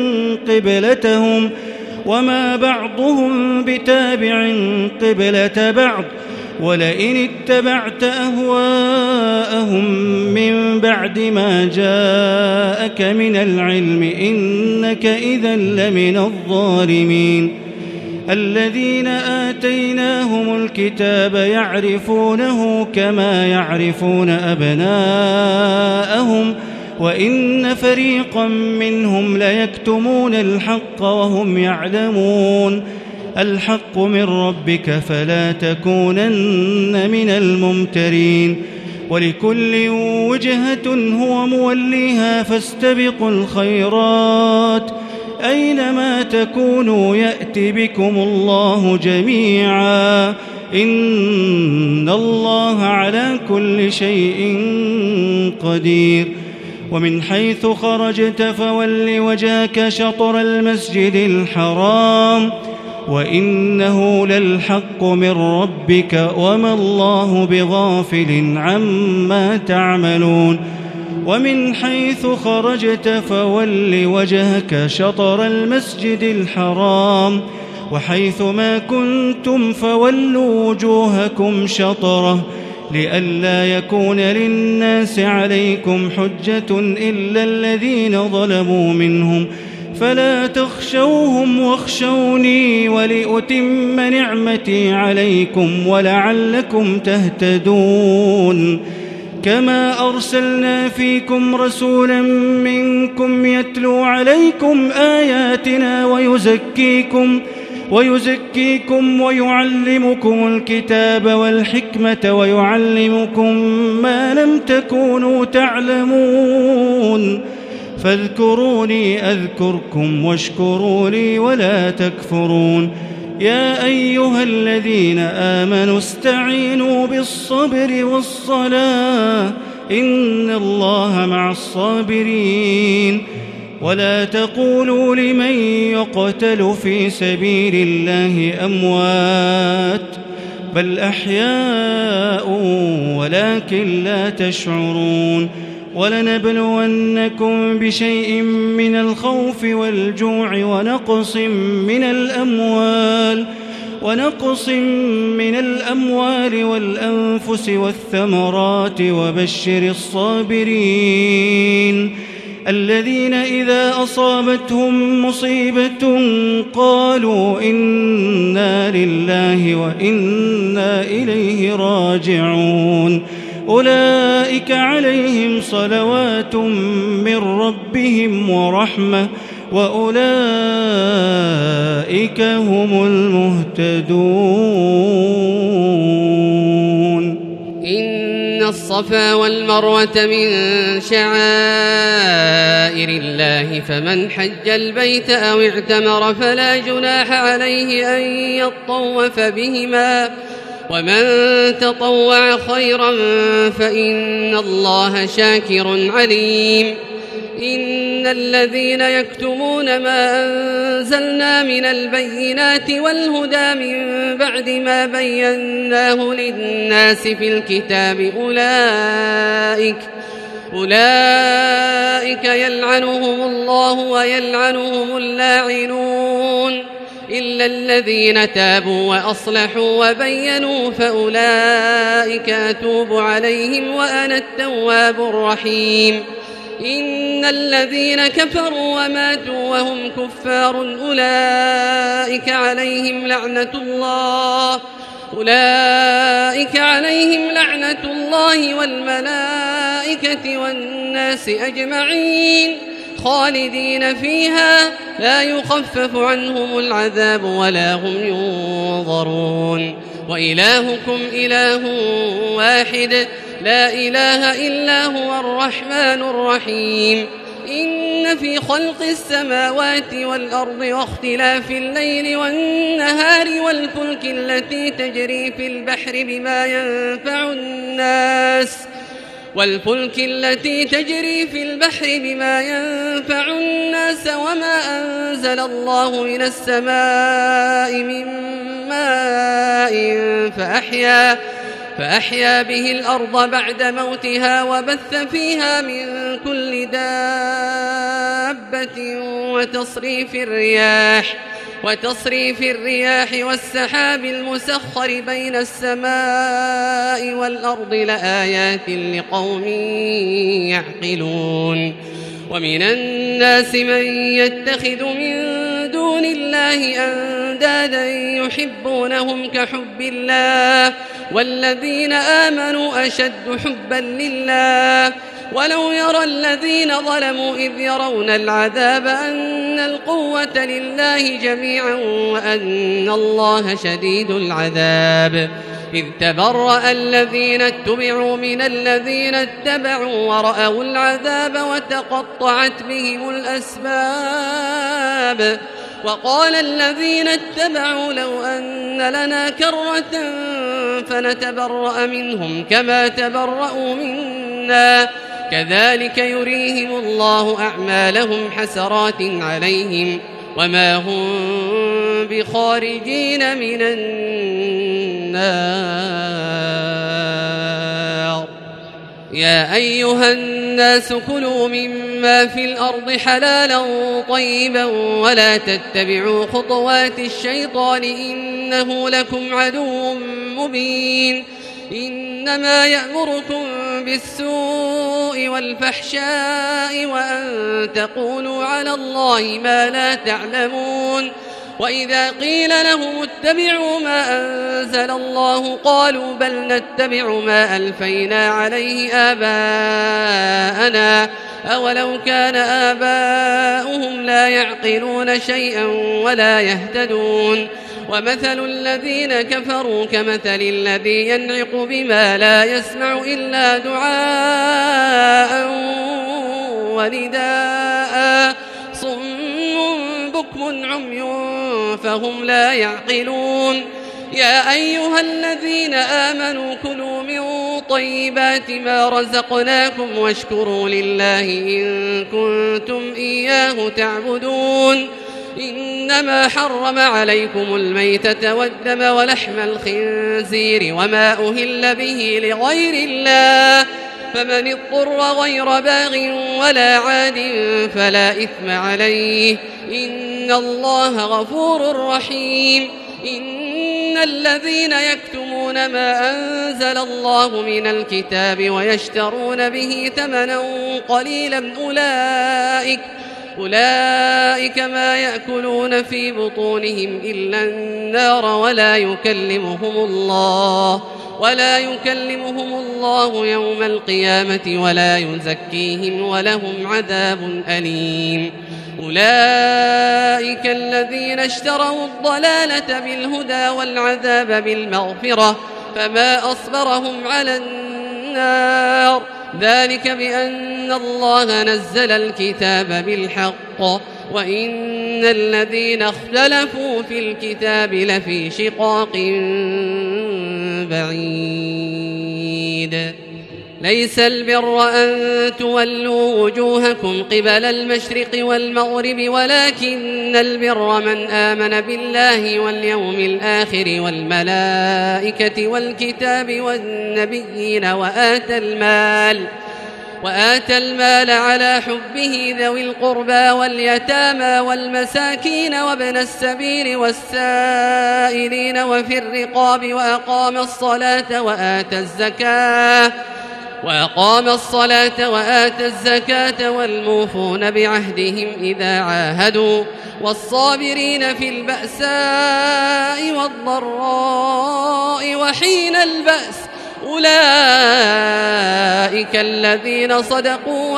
قبلتهم وما بعضهم بتابع قبلة بعض ولئن اتبعت أهواءهم من بعد ما جاءك من العلم إنك إذا لمن الظالمين الذين آتيناهم الكتاب يعرفونه كما يعرفون أبناءهم وإن فريقا منهم ليكتمون الحق وهم يعلمون الحق من ربك فلا تكونن من الممترين ولكل وجهة هو موليها فاستبقوا الخيرات أينما تكونوا يأتي بكم الله جميعا إن الله على كل شيء قدير ومن حيث خرجت فول وجهك شطر المسجد الحرام وإنه للحق من ربك وما الله بغافل عما تعملون ومن حيث خرجت فول وجهك شطر المسجد الحرام وحيث ما كنتم فولوا وجوهكم شطره لئلا يكون للناس عليكم حجة إلا الذين ظلموا منهم فلا تخشوهم واخشوني ولأتم نعمتي عليكم ولعلكم تهتدون كما أرسلنا فيكم رسولا منكم يتلو عليكم آياتنا ويزكيكم ويعلمكم الكتاب والحكمة ويعلمكم ما لم تكونوا تعلمون فاذكروني أذكركم واشكروا لي ولا تكفرون. يا أيها الذين آمنوا استعينوا بالصبر والصلاة إن الله مع الصابرين. ولا تقولوا لمن يقتل في سبيل الله أموات بل أحياء ولكن لا تشعرون. ولنبلونكم بشيء من الخوف والجوع ونقص من الأموال والأنفس والثمرات وبشر الصابرين الذين إذا أصابتهم مصيبة قالوا إنا لله وإنا إليه راجعون. أولئك عليهم صلوات من ربهم ورحمة وأولئك هم المهتدون. إن الصفا والمروة من شعائر الله فمن حج البيت أو اعتمر فلا جناح عليه أن يطوف بهما ومن تطوع خيرا فإن الله شاكر عليم. إن الذين يكتمون ما أنزلنا من البينات والهدى من بعد ما بيناه للناس في الكتاب أولئك يلعنهم الله ويلعنهم اللاعنون إلا الذين تابوا وأصلحوا وبينوا فأولئك أتوب عليهم وأنا التواب الرحيم. إن الذين كفروا وماتوا وهم كفار أولئك عليهم لعنة الله والملائكة والناس أجمعين خالدين فيها لا يخفف عنهم العذاب ولا هم ينظرون. وإلهكم إله واحد لا إله إلا هو الرحمن الرحيم. إن في خلق السماوات والأرض واختلاف الليل والنهار والفلك التي تجري في البحر بما ينفع الناس وما أنزل الله من السماء من ماء فأحيا به الأرض بعد موتها وبث فيها من كل دابة وتصريف الرياح والسحاب المسخر بين السماء والأرض لآيات لقوم يعقلون. ومن الناس من يتخذ من دون الله أندادا يحبونهم كحب الله والذين آمنوا أشد حبا لله. ولو يرى الذين ظلموا إذ يرون العذاب أن القوة لله جميعا وأن الله شديد العذاب. إذ تبرأ الذين اتبعوا من الذين اتبعوا ورأوا العذاب وتقطعت بهم الأسباب. وقال الذين اتبعوا لو أن لنا كرة فنتبرأ منهم كما تبرأوا منا كذلك يريهم الله أعمالهم حسرات عليهم وما هم بخارجين من النار. يا أيها الناس كلوا مما في الأرض حلالا طيبا ولا تتبعوا خطوات الشيطان إنه لكم عدو مبين. إنما يأمركم بالسوء والفحشاء وأن تقولوا على الله ما لا تعلمون. وإذا قيل لهم اتبعوا ما أنزل الله قالوا بل نتبع ما ألفينا عليه آباءنا أولو كان آباؤهم لا يعقلون شيئا ولا يهتدون. ومثل الذين كفروا كمثل الذي ينعق بما لا يسمع إلا دعاء ونداء لا صم بكم عمي فهم لا يعقلون يا أيها الذين آمنوا كلوا من طيبات ما رزقناكم واشكروا لله إن كنتم إياه تعبدون إنما حرم عليكم الميتة والدم ولحم الخنزير وما أهل به لغير الله فمن اضطر غير باغ ولا عاد فلا إثم عليه إن الله غفور رحيم إن الذين يكتمون ما أنزل الله من الكتاب ويشترون به ثمنا قليلا أولئك ما يأكلون في بطونهم إلا النار ولا يكلمهم الله يوم القيامة ولا يزكيهم ولهم عذاب أليم أولئك الذين اشتروا الضلالة بالهدى والعذاب بالمغفرة فما أصبرهم على النار ذلك بأن الله نزل الكتاب بالحق وإن الذين اختلفوا في الكتاب لفي شقاق بعيد ليس البر أن تولوا وجوهكم قبل المشرق والمغرب ولكن البر من آمن بالله واليوم الآخر والملائكة والكتاب والنبيين وآتى المال على حبه ذوي القربى واليتامى والمساكين وابن السبيل والسائلين وفي الرقاب وأقام الصلاة وآتى الزكاة والموفون بعهدهم إذا عاهدوا والصابرين في البأساء والضراء وحين البأس أولئك الذين صدقوا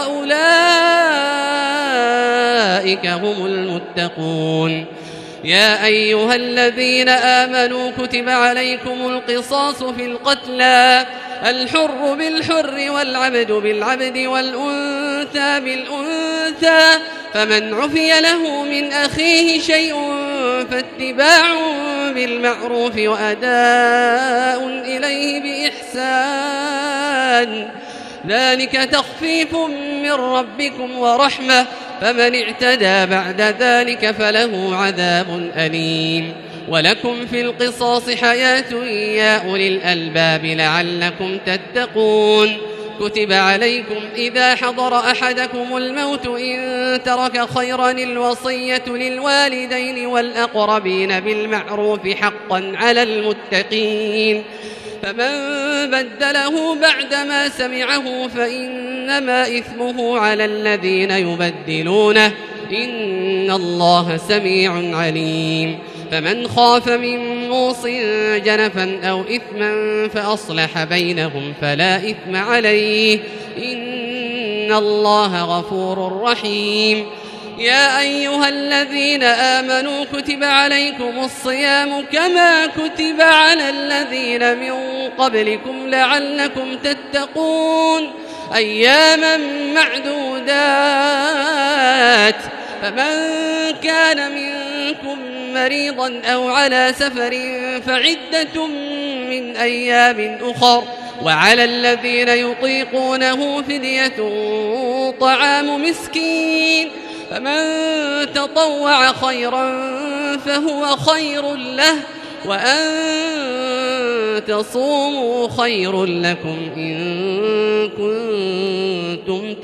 وأولئك هم المتقون يا أيها الذين آمنوا كتب عليكم القصاص في القتلى الحر بالحر والعبد بالعبد والأنثى بالأنثى فمن عفي له من أخيه شيء فاتباع بالمعروف وأداء إليه بإحسان ذلك تخفيف من ربكم ورحمة فمن اعتدى بعد ذلك فله عذاب أليم ولكم في القصاص حياة يا أولي الألباب لعلكم تتقون كتب عليكم إذا حضر أحدكم الموت إن ترك خيرا الوصية للوالدين والأقربين بالمعروف حقا على المتقين فمن بدله بعدما سمعه فإنما إثمه على الذين يبدلونه إن الله سميع عليم فمن خاف من موص جنفا أو إثما فأصلح بينهم فلا إثم عليه إن الله غفور رحيم يا أيها الذين آمنوا كتب عليكم الصيام كما كتب على الذين من قبلكم لعلكم تتقون أياما معدودات فمن كان منكم مريضا أو على سفر فعدة من أيام أخر وعلى الذين يطيقونه فدية طعام مسكين فمن تطوع خيرا فهو خير له وأن تصوموا خير لكم إن كنتم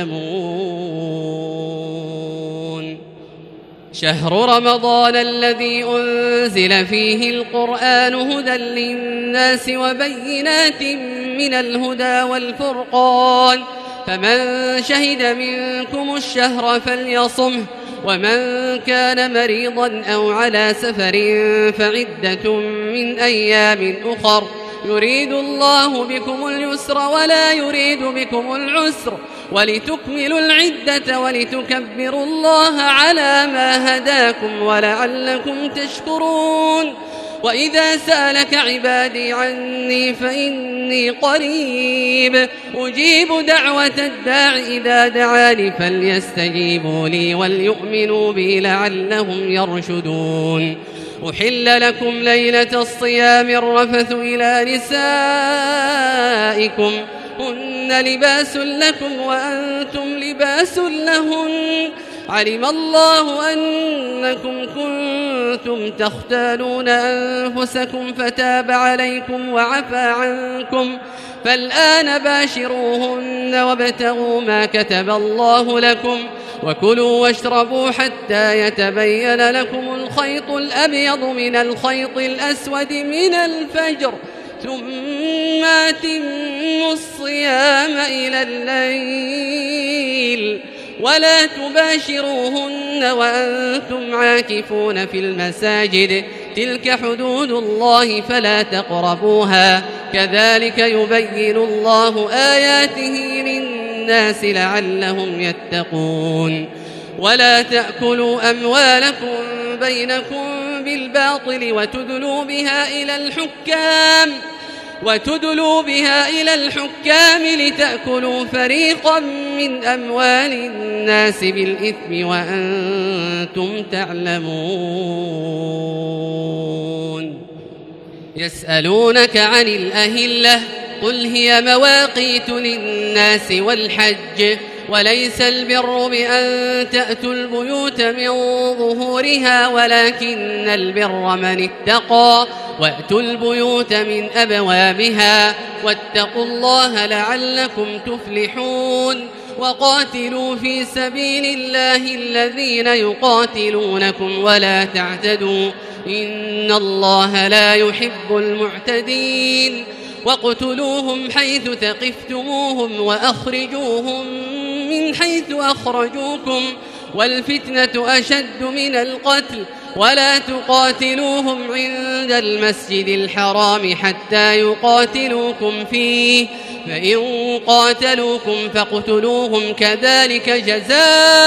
تعلمون شهر رمضان الذي أنزل فيه القرآن هدى للناس وبينات من الهدى والفرقان فمن شهد منكم الشهر فليصمه ومن كان مريضا أو على سفر فعدة من أيام أخر يريد الله بكم اليسر ولا يريد بكم العسر ولتكملوا العدة ولتكبروا الله على ما هداكم ولعلكم تشكرون وإذا سألك عبادي عني فإني قريب أجيب دعوة الداع إذا دعاني فليستجيبوا لي وليؤمنوا بي لعلهم يرشدون. أحل لكم ليلة الصيام الرفث إلى نسائكم هن لباس لكم وأنتم لباس لهن علم الله أنكم كنتم تختانون أنفسكم فتاب عليكم وعفى عنكم فالآن باشروهن وابتغوا ما كتب الله لكم وكلوا واشربوا حتى يتبين لكم الخيط الأبيض من الخيط الأسود من الفجر ثم أتموا الصيام إلى الليل ولا تباشروهن وأنتم عاكفون في المساجد تلك حدود الله فلا تقربوها كذلك يبين الله آياته للناس لعلهم يتقون. ولا تأكلوا أموالكم بينكم بالباطل وتدلوا بها إلى الحكام لتأكلوا فريقا من أموال الناس بالإثم وأنتم تعلمون. يسألونك عن الأهلة قل هي مواقيت للناس والحج وليس البر بأن تأتوا البيوت من ظهورها ولكن البر من اتقى وأتوا البيوت من أبوابها واتقوا الله لعلكم تفلحون. وقاتلوا في سبيل الله الذين يقاتلونكم ولا تعتدوا إن الله لا يحب المعتدين. واقتلوهم حيث ثقفتموهم وأخرجوهم من حيث أخرجوكم والفتنة أشد من القتل ولا تقاتلوهم عند المسجد الحرام حتى يقاتلوكم فيه فإن قاتلوكم فاقتلوهم كذلك جزاء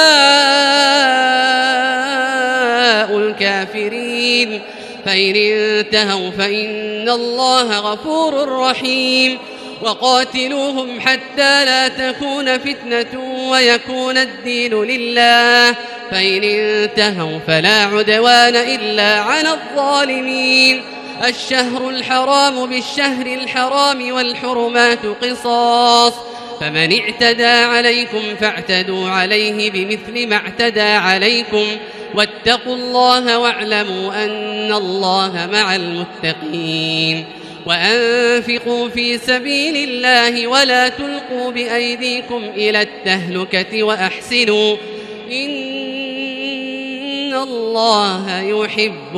الكافرين. فإن انتهوا فإن الله غفور رحيم. وقاتلوهم حتى لا تكون فتنة ويكون الدين لله فإن انتهوا فلا عدوان إلا على الظالمين. الشهر الحرام بالشهر الحرام والحرمات قصاص فمن اعتدى عليكم فاعتدوا عليه بمثل ما اعتدى عليكم واتقوا الله واعلموا أن الله مع المتقين. وأنفقوا في سبيل الله ولا تلقوا بأيديكم إلى التهلكة وأحسنوا إن الله يحب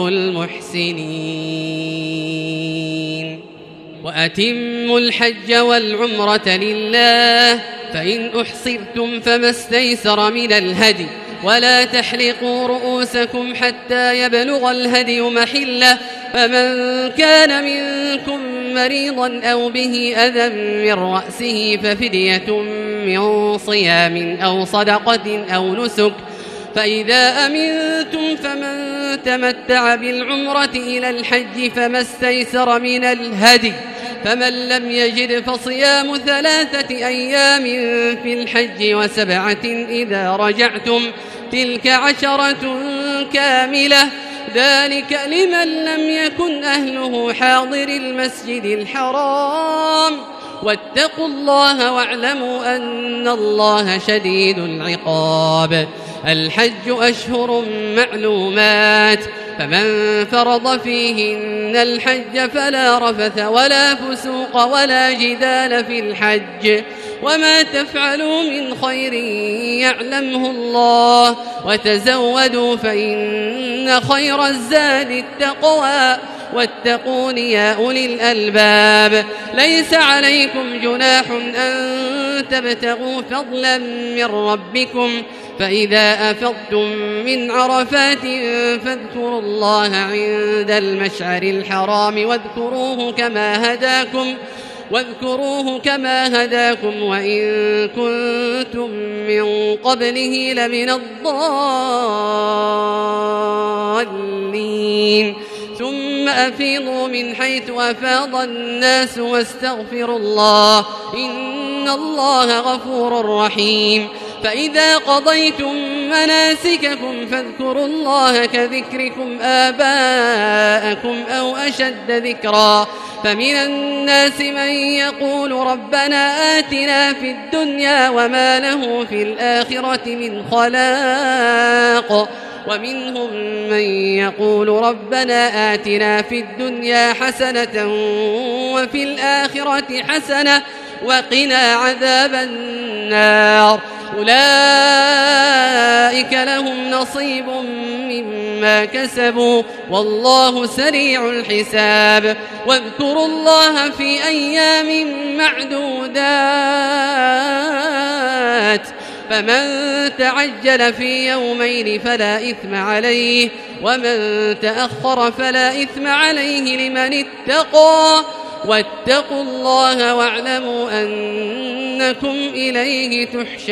المحسنين. وأتموا الحج والعمرة لله فإن أحصرتم فما استيسر من الهدي ولا تحلقوا رؤوسكم حتى يبلغ الهدي محله فمن كان منكم مريضا أو به أذى من رأسه ففدية من صيام أو صدقة أو نسك فإذا أمنتم فمن تمتع بالعمرة إلى الحج فما استيسر من الهدي فمن لم يجد فصيام 3 أيام في الحج و7 إذا رجعتم تلك 10 كاملة ذلك لمن لم يكن أهله حاضر المسجد الحرام واتقوا الله واعلموا أن الله شديد العقاب. الحج أشهر معلومات فمن فرض فيهن الحج فلا رفث ولا فسوق ولا جدال في الحج وما تفعلوا من خير يعلمه الله وتزودوا فإن خير الزاد التقوى واتقون يا أولي الألباب. ليس عليكم جناح أن تبتغوا فضلا من ربكم فإذا أفضتم من عرفات فاذكروا الله عند المشعر الحرام واذكروه كما هداكم وإن كنتم من قبله لمن الضالين. ثم أفيضوا من حيث أفاض الناس واستغفروا الله إن الله غفور رحيم فإذا قضيتم مناسككم فاذكروا الله كذكركم آباءكم أو أشد ذكرا فمن الناس من يقول ربنا آتنا في الدنيا وما له في الآخرة من خلاق ومنهم من يقول ربنا آتنا في الدنيا حسنة وفي الآخرة حسنة وقنا عذاب النار أولئك لهم نصيب مما كسبوا والله سريع الحساب واذكروا الله في أيام معدودات فمن تعجل في يومين فلا إثم عليه ومن تأخر فلا إثم عليه لمن اتقى واتقوا الله واعلموا أنكم إليه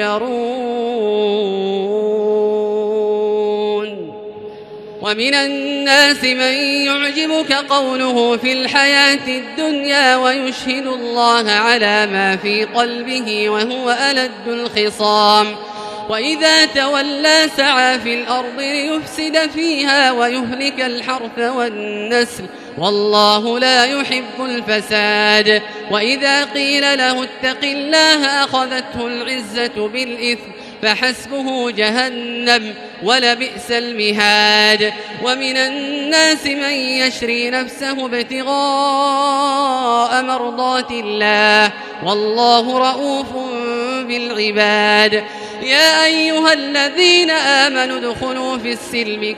تحشرون ومن الناس من يعجبك قوله في الحياة الدنيا ويشهد الله على ما في قلبه وهو ألد الخصام وإذا تولى سعى في الأرض ليفسد فيها ويهلك الحرث والنسل والله لا يحب الفساد وإذا قيل له اتق الله أخذته العزة بالإثم فحسبه جهنم ولبئس المهاد ومن الناس من يشري نفسه ابتغاء مرضات الله والله رؤوف بالعباد يا أيها الذين آمنوا ادخلوا في السلم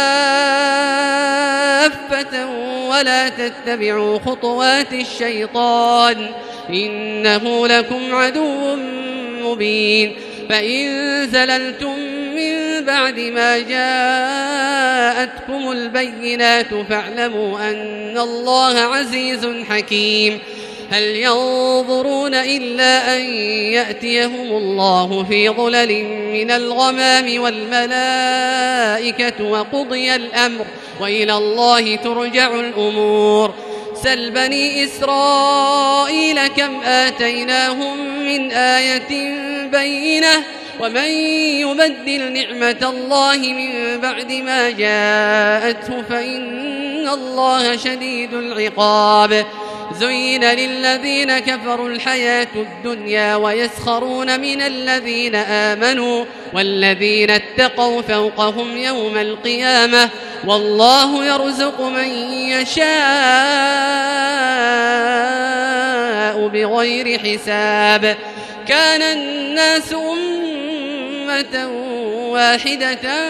كافة ولا تتبعوا خطوات الشيطان إنه لكم عدو مبين فإن زللتم من بعد ما جاءتكم البينات فاعلموا أن الله عزيز حكيم هل ينظرون إلا أن يأتيهم الله في ظلل من الغمام والملائكة وقضي الأمر وإلى الله ترجع الأمور سل بني إسرائيل كم آتيناهم من آية بينة ومن يبدل نعمة الله من بعد ما جاءته فإن الله شديد العقاب زين للذين كفروا الحياة الدنيا ويسخرون من الذين آمنوا والذين اتقوا فوقهم يوم القيامة والله يرزق من يشاء بغير حساب كان الناس أمة واحدة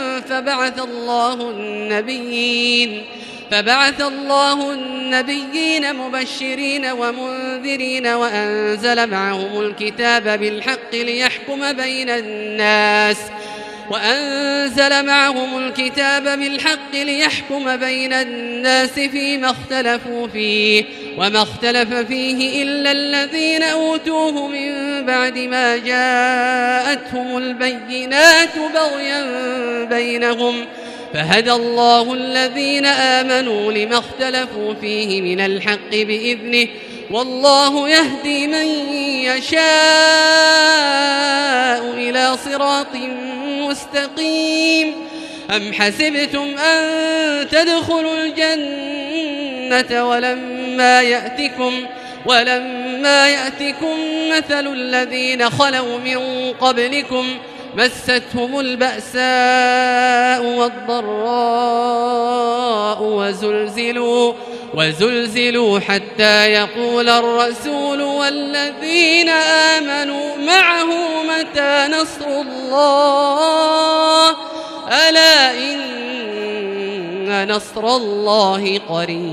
فبعث الله النبيين مبشرين ومنذرين وأنزل معهم الكتاب بالحق ليحكم بين الناس فيما اختلفوا فيه وما اختلف فيه إلا الذين أوتوه من بعد ما جاءتهم البينات بغيا بينهم فهدى الله الذين آمنوا لما اختلفوا فيه من الحق بإذنه والله يهدي من يشاء إلى صراط مستقيم أم حسبتم أن تدخلوا الجنة ولما يأتكم مثل الذين خلوا من قبلكم مستهم البأساء والضراء وزلزلوا حتى يقول الرسول والذين آمنوا معه متى نصر الله ألا إن نصر الله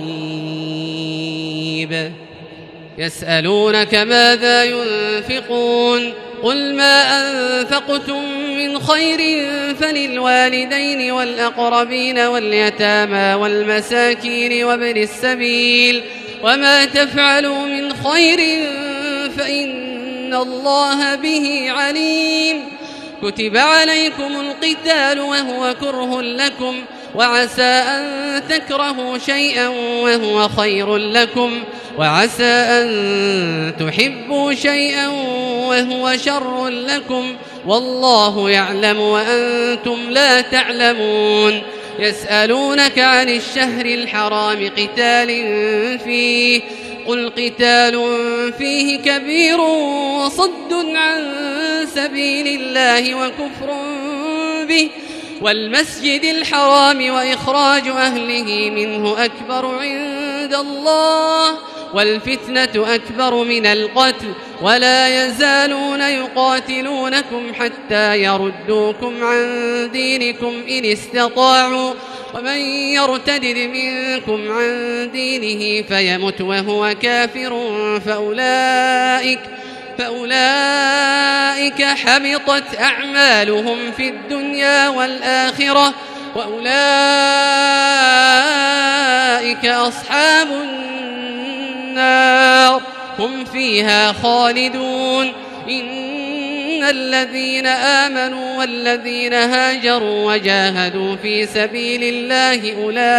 قريب يسألونك ماذا ينفقون قل ما أنفقتم من خير فللوالدين والأقربين واليتامى والمساكين وابن السبيل وما تفعلوا من خير فإن الله به عليم كتب عليكم القتال وهو كره لكم وعسى أن تكرهوا شيئا وهو خير لكم وعسى أن تحبوا شيئا وهو شر لكم والله يعلم وأنتم لا تعلمون يسألونك عن الشهر الحرام قتال فيه قل قتال فيه كبير وصد عن سبيل الله وكفر به والمسجد الحرام وإخراج أهله منه أكبر عند الله والفتنة أكبر من القتل ولا يزالون يقاتلونكم حتى يردوكم عن دينكم إن استطاعوا ومن يرتد منكم عن دينه فيمت وهو كافر فأولئك حبطت أعمالهم في الدنيا والآخرة وأولئك أصحاب النار هم فيها خالدون إن الذين آمنوا والذين هاجروا وجاهدوا في سبيل الله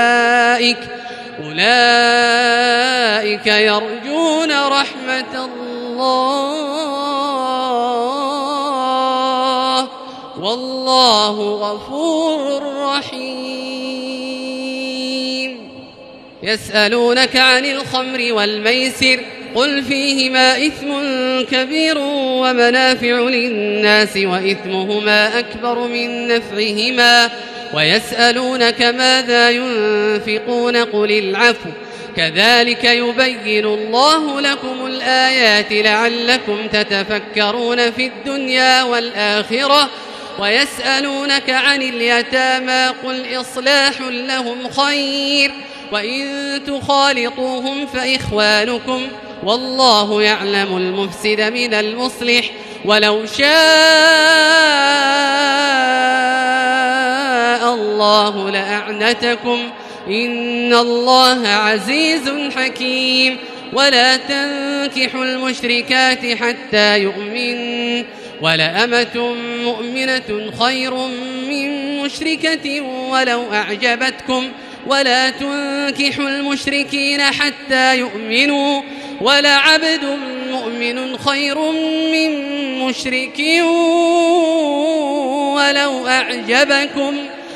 أولئك يرجون رحمة الله والله غفور رحيم يسألونك عن الخمر والميسر قل فيهما إثم كبير ومنافع للناس وإثمهما أكبر من نفعهما ويسألونك ماذا ينفقون قل العفو كذلك يبين الله لكم الآيات لعلكم تتفكرون في الدنيا والآخرة ويسألونك عن اليتامى قل إصلاح لهم خير وإن تخالطوهم فإخوانكم والله يعلم المفسد من المصلح ولو شاء الله لأعنتكم إن الله عزيز حكيم ولا تنكحوا المشركات حتى يؤمن ولأمة مؤمنة خير من مشركة ولو أعجبتكم ولا تنكحوا المشركين حتى يؤمنوا ولعبد مؤمن خير من مشرك ولو أعجبكم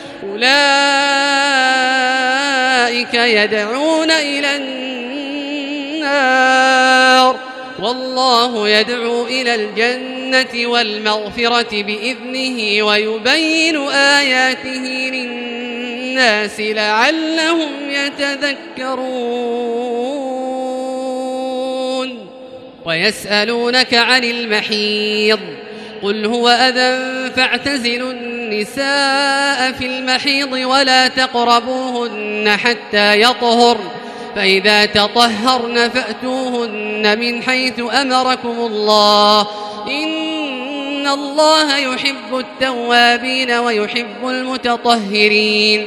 أولئك يدعون إلى النار والله يدعو إلى الجنة والمغفرة بإذنه ويبين آياته للناس لعلهم يتذكرون ويسألونك عن المحيض قل هو أذى فاعتزلوا النساء في المحيض ولا تقربوهن حتى يطهرن فإذا تطهرن فأتوهن من حيث أمركم الله إن الله يحب التوابين ويحب المتطهرين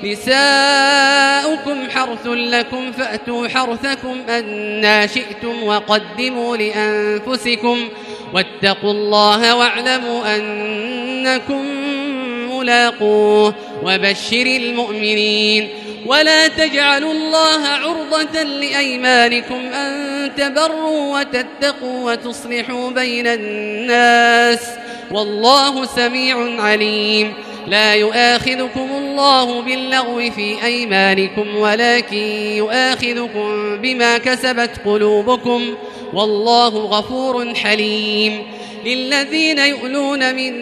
نساؤكم حرث لكم فأتوا حرثكم أنى شئتم وقدموا لأنفسكم واتقوا الله واعلموا أنكم ملاقوه وبشر المؤمنين ولا تجعلوا الله عرضة لأيمانكم أن تبروا وتتقوا وتصلحوا بين الناس والله سميع عليم لا يؤاخذكم الله باللغو في أيمانكم ولكن يؤاخذكم بما كسبت قلوبكم والله غفور حليم للذين يؤلون من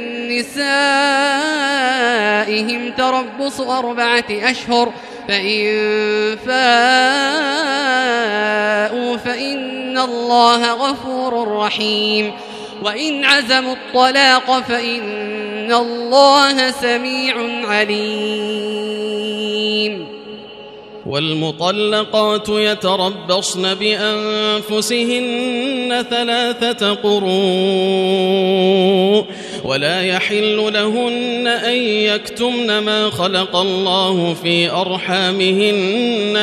نسائهم تربص 4 أشهر فإن فاءوا فإن الله غفور رحيم وإن عزموا الطلاق فإن الله سميع عليم والمطلقات يتربصن بأنفسهن 3 قروء ولا يحل لهن أن يكتمن ما خلق الله في أرحامهن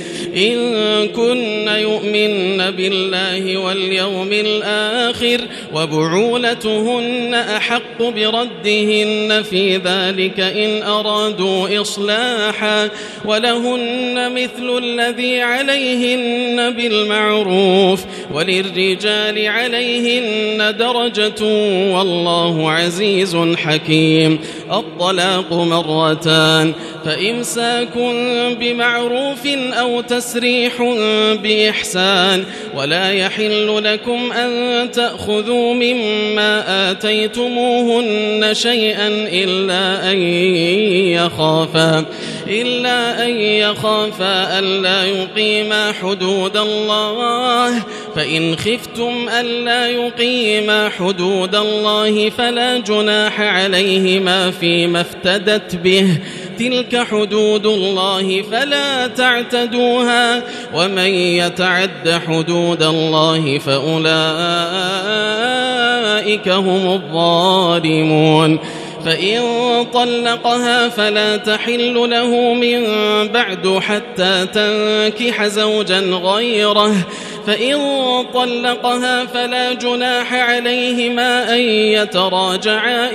إن كن يؤمن بالله واليوم الآخر وبعولتهن أحق بردهن في ذلك إن أرادوا إصلاحا ولهن مثل الذي عليهن بالمعروف وللرجال عليهن درجة والله عزيز حكيم. الطلاق مرتان فإمساك بمعروف أو تسريح بإحسان ولا يحل لكم أن تأخذوا مما آتيتموهن شيئا إلا أن يخافا ألا يقيما حدود الله فإن خفتم ألا يقيما حدود الله فلا جناح عليهما فيما افتدت به تلك حدود الله فلا تعتدوها ومن يتعد حدود الله فأولئك هم الظالمون. فإن طلقها فلا تحل له من بعد حتى تنكح زوجا غيره فإن طلقها فلا جناح عليهما أن يتراجعا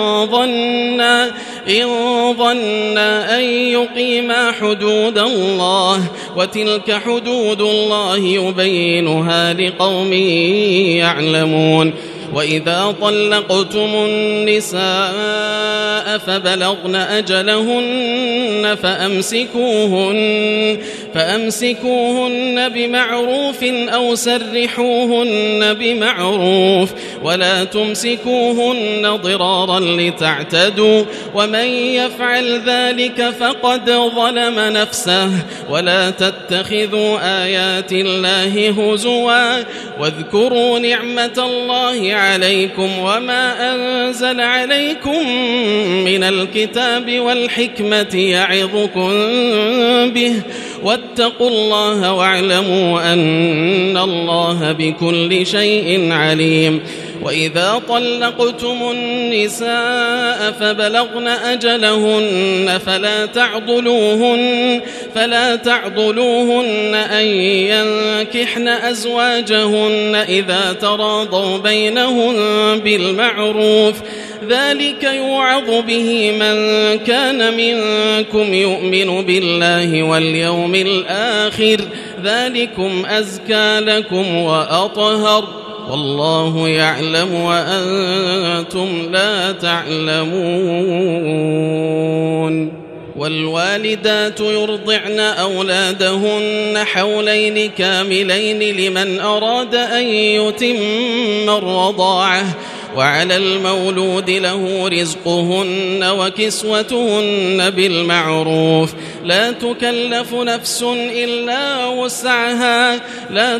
إن ظنا أن يقيما حدود الله وتلك حدود الله يبينها لقوم يعلمون. وإذا طلقتم النساء فبلغن أجلهن فأمسكوهن بمعروف أو سرحوهن بمعروف ولا تمسكوهن ضرارا لتعتدوا ومن يفعل ذلك فقد ظلم نفسه. ولا تتخذوا آيات الله هزوا واذكروا نعمة الله عليكم وما أنزل عليكم من الكتاب والحكمة يعظكم به واتقوا الله واعلموا أن الله بكل شيء عليم. وإذا طلقتم النساء فبلغن أجلهن فلا تعضلوهن أن ينكحن أزواجهن إذا تراضوا بينهم بالمعروف ذلك يوعظ به من كان منكم يؤمن بالله واليوم الآخر ذلكم أزكى لكم وأطهر والله يعلم وأنتم لا تعلمون. والوالدات يرضعن أولادهن حولين كاملين لمن أراد أن يتم الرضاعة وعلى المولود له رزقهن وكسوتهن بالمعروف لا تكلف نفس إلا وسعها لا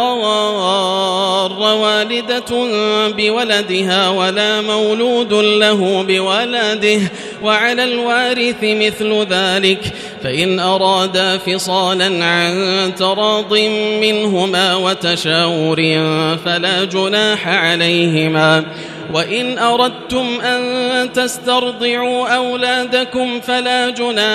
تضار والدة بولدها ولا مولود له بولده وعلى الوارث مثل ذلك فإن أرادا فصالا عن تراض منهما وتشاور فلا جناح عليهما. وإن أردتم أن تسترضعوا أولادكم فلا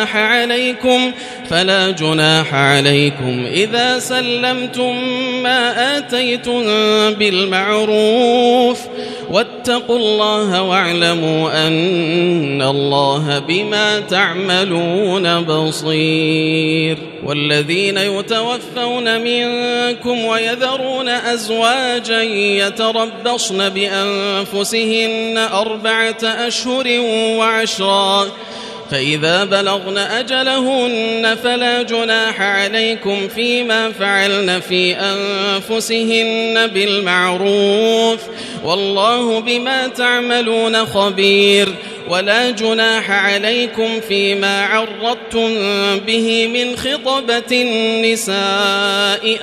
جناح عليكم إذا سلمتم ما آتيتم بالمعروف واتقوا الله واعلموا أن الله بما تعملون بصير. والذين يتوفون منكم ويذرون أزواجا يتربصن بأنفسهن 4 أشهر و10 فإذا بلغن أجلهن فلا جناح عليكم فيما فعلن في أنفسهن بالمعروف والله بما تعملون خبير. ولا جناح عليكم فيما عرضتم به من خطبة النساء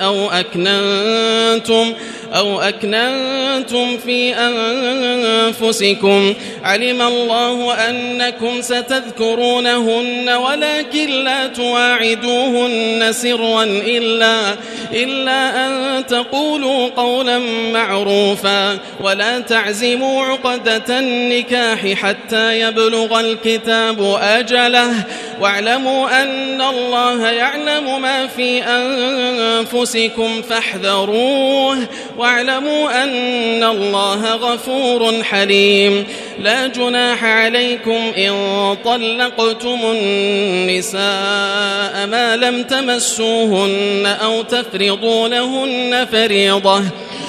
أو أكننتم في أنفسكم علم الله أنكم ستذكرونهن ولكن لا تواعدوهن سرا إلا أن تقولوا قولا معروفا ولا تعزموا عقدة النكاح حتى يبلغ الكتاب أجله واعلموا أن الله يعلم ما في أنفسكم فاحذروه واعلموا أن الله غفور حليم. لا جناح عليكم إن طلقتم النساء ما لم تمسوهن أو تفرضوا لهن فريضة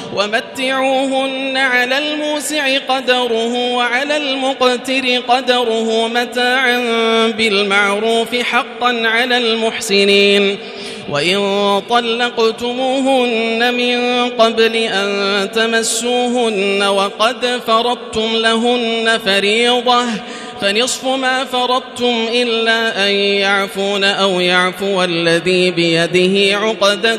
ومتعوهن على الموسع قدره وعلى المقتر قدره متاعا بالمعروف حقا على المحسنين. وإن طلقتموهن من قبل أن تمسوهن وقد فرضتم لهن فريضة فنصف ما فرضتم إلا أن يعفون أو يعفو الذي بيده عقدة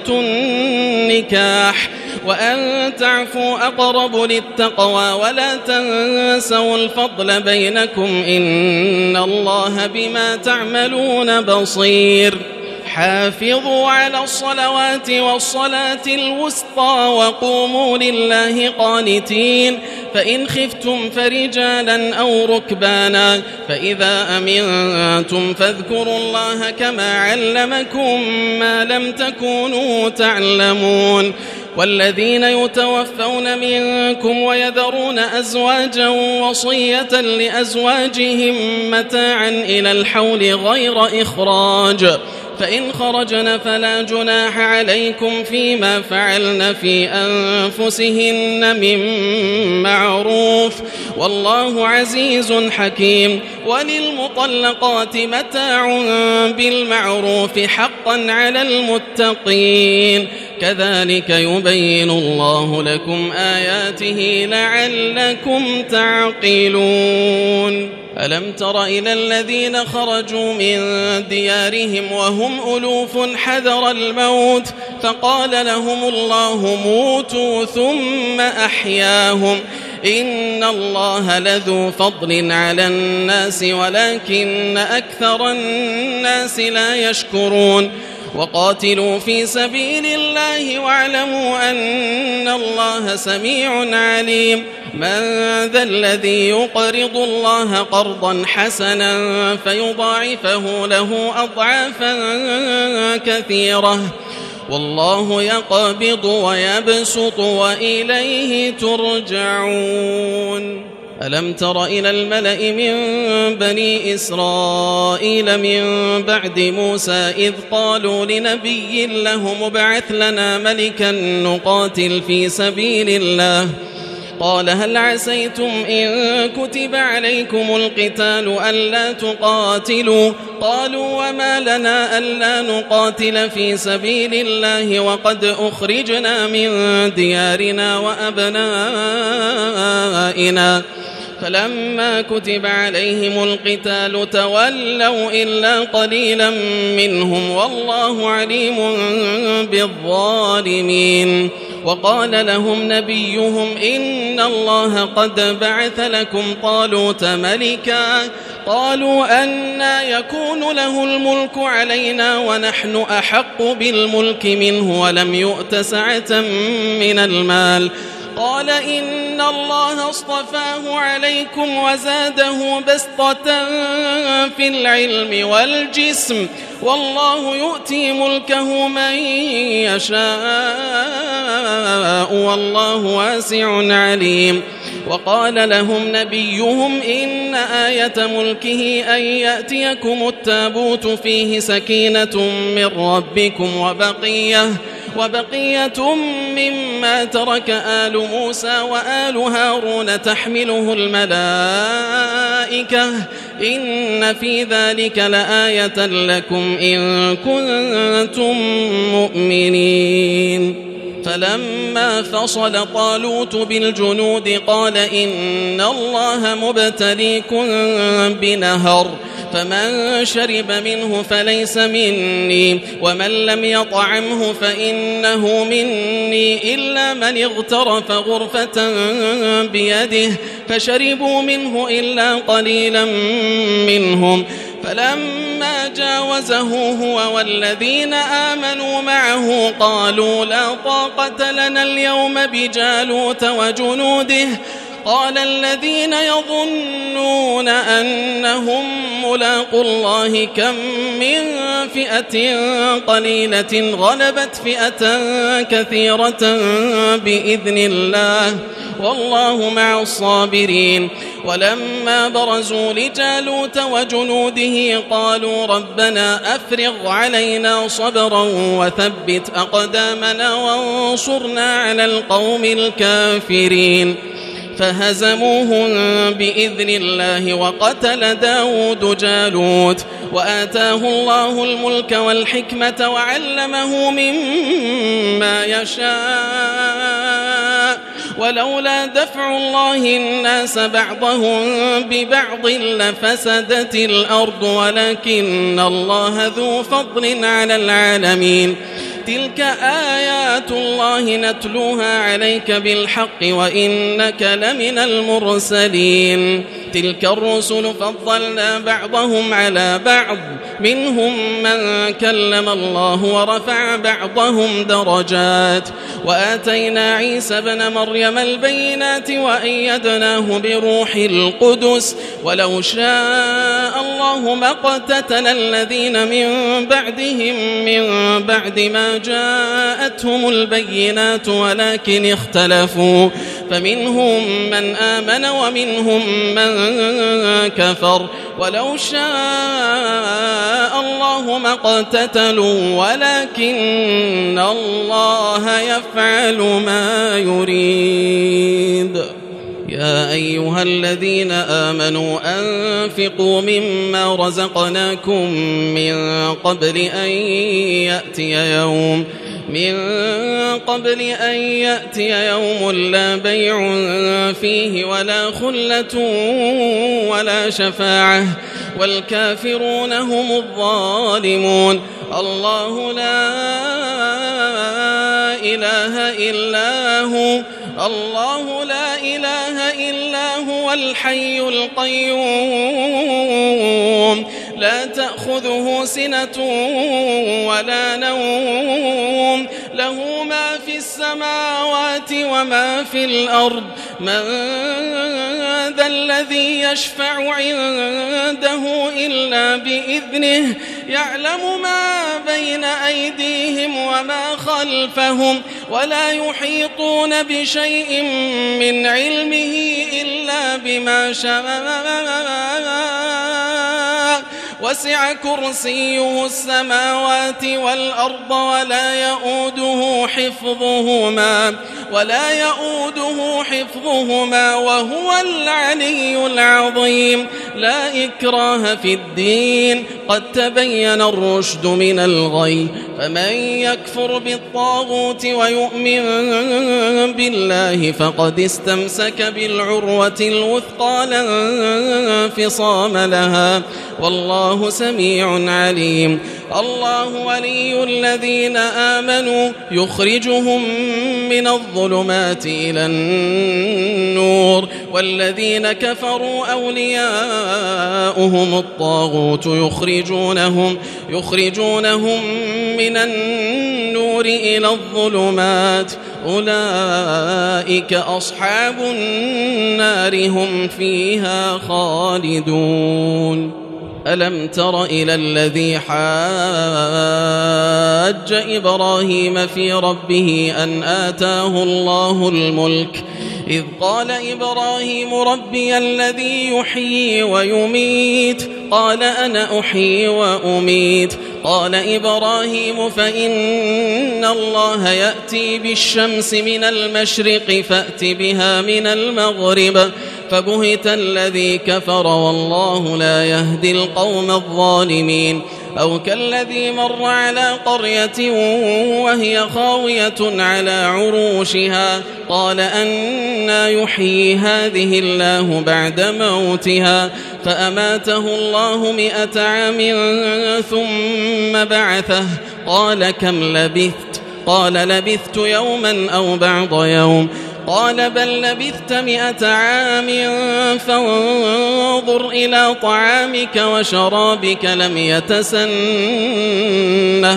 النكاح وأن تعفوا أقرب للتقوى ولا تنسوا الفضل بينكم إن الله بما تعملون بصير. حافظوا على الصلوات والصلاة الوسطى وقوموا لله قانتين. فإن خفتم فرجالا أو ركبانا فإذا أمنتم فاذكروا الله كما علمكم ما لم تكونوا تعلمون. والذين يتوفون منكم ويذرون أزواجا وصية لأزواجهم متاعا إلى الحول غير إخراج فإن خرجن فلا جناح عليكم فيما فعلن في أنفسهن من معروف والله عزيز حكيم. وللمطلقات متاع بالمعروف حقا على المتقين كذلك يبين الله لكم آياته لعلكم تعقلون. ألم تر إلى الذين خرجوا من ديارهم وهم ألوف حذر الموت فقال لهم الله موتوا ثم أحياهم إن الله لذو فضل على الناس ولكن أكثر الناس لا يشكرون. وقاتلوا في سبيل الله واعلموا أن الله سميع عليم. من ذا الذي يقرض الله قرضا حسنا فيضاعفه له أضعافا كثيرة والله يقبض ويبسط وإليه ترجعون. ألم تر إلى الملأ من بني إسرائيل من بعد موسى إذ قالوا لنبي له ابعث لنا ملكا نقاتل في سبيل الله قال هل عسيتم إن كتب عليكم القتال ألا تقاتلوا قالوا وما لنا ألا نقاتل في سبيل الله وقد أخرجنا من ديارنا وأبنائنا فلما كتب عليهم القتال تولوا إلا قليلا منهم والله عليم بالظالمين. وقال لهم نبيهم إن الله قد بعث لكم طالوت ملكا قالوا أنى يكون له الملك علينا ونحن أحق بالملك منه ولم يؤت سعة من المال قال إن الله اصطفاه عليكم وزاده بسطة في العلم والجسم والله يؤتي ملكه من يشاء والله واسع عليم. وقال لهم نبيهم إن آية ملكه أن يأتيكم التابوت فيه سكينة من ربكم وبقية مما ترك آل موسى وآل هارون تحمله الملائكة إن في ذلك لآية لكم إن كنتم مؤمنين. فلما فصل طالوت بالجنود قال إن الله مبتليكم بنهر فمن شرب منه فليس مني ومن لم يطعمه فإنه مني إلا من اغترف غرفة بيده فشربوا منه إلا قليلا منهم فلما جاوزه هو والذين آمنوا معه قالوا لا طاقة لنا اليوم بجالوت وجنوده قال الذين يظنون أنهم ملاقوا الله كم من فئة قليلة غلبت فئة كثيرة بإذن الله والله مع الصابرين. ولما برزوا لجالوت وجنوده قالوا ربنا أفرغ علينا صبرا وثبت أقدامنا وانصرنا على القوم الكافرين. فهزموهم بإذن الله وقتل داود جالوت وآتاه الله الملك والحكمة وعلمه مما يشاء ولولا دفع الله الناس بعضهم ببعض لفسدت الأرض ولكن الله ذو فضل على العالمين. تلك آيات الله نتلوها عليك بالحق وإنك لمن المرسلين. تلك الرسل فضلنا بعضهم على بعض منهم من كلم الله ورفع بعضهم درجات وآتينا عيسى ابن مريم البينات وأيدناه بروح القدس ولو شاء الله ما اقتتل الذين من بعدهم من بعد ما جاءتهم البينات ولكن اختلفوا فمنهم من آمن ومنهم من كفر ولو شاء الله ما اقتتلوا ولكن الله يفعل ما يريد. يا أيها الذين آمنوا أنفقوا مما رزقناكم من قبل أن يأتي يوم لا بيع فيه ولا خلة ولا شفاعة والكافرون هم الظالمون. الله لا إله إلا هو الحي القيوم لا تأخذه سنة ولا نوم له ما في السماوات وما في الأرض من ذا الذي يشفع عنده إلا بإذنه يعلم ما بين أيديهم وما خلفهم ولا يحيطون بشيء من علمه إلا بما شاء وسع كرسيه السماوات والأرض ولا يؤوده حفظهما وهو العلي العظيم. لا إكراه في الدين قد تبين الرشد من الغي فمن يكفر بالطاغوت ويؤمن بالله فقد استمسك بالعروة الوثقى لا انفصام لها والله سميع عليم. الله ولي الذين آمنوا يخرجهم من الظلمات إلى النور والذين كفروا أولياؤهم الطاغوت يخرجونهم من النور إلى الظلمات أولئك أصحاب النار هم فيها خالدون. ألم تر إلى الذي حاج إبراهيم في ربه أن آتاه الله الملك إذ قال إبراهيم ربي الذي يحيي ويميت قال أنا أحيي وأميت قال إبراهيم فإن الله يأتي بالشمس من المشرق فأت بها من المغرب فبهت الذي كفر والله لا يهدي القوم الظالمين. أو كالذي مر على قرية وهي خاوية على عروشها قال أنى يحيي هذه الله بعد موتها فأماته الله 100 عام ثم بعثه قال كم لبثت قال لبثت يوما أو بعض يوم قال بل لبثت 100 عام فانظر إلى طعامك وشرابك لم يتسنه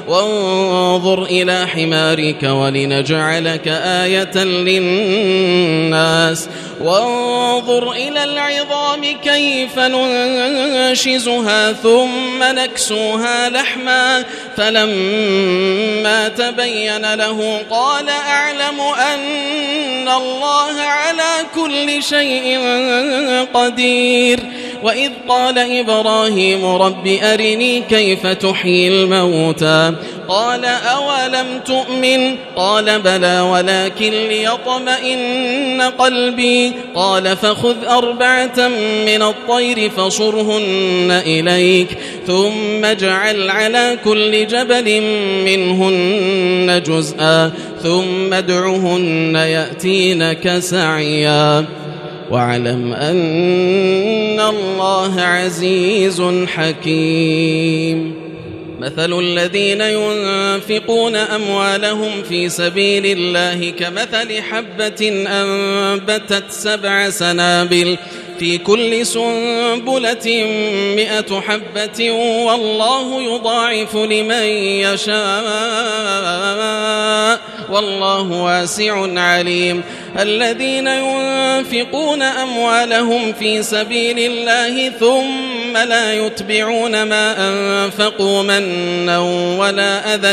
وانظر إلى حمارك ولنجعلك آية للناس وانظر إلى العظام كيف ننشزها ثم نكسوها لحما فلما تبين له قال أعلم أن الله على كل شيء قدير. وإذ قال إبراهيم رب أرني كيف تحيي الموتى قال أولم تؤمن قال بلى ولكن ليطمئن قلبي قال فخذ 4 من الطير فصرهن إليك ثم اجعل على كل جبل منهن جزءا ثم ادعهن يأتينك سعيا واعلم أن الله عزيز حكيم. مثل الذين ينفقون أموالهم في سبيل الله كمثل حبة أنبتت 7 سنابل في كل سنبلة 100 حبة والله يضاعف لمن يشاء والله واسع عليم. الذين ينفقون أموالهم في سبيل الله ثم لا يتبعون ما أنفقوا منا ولا أذى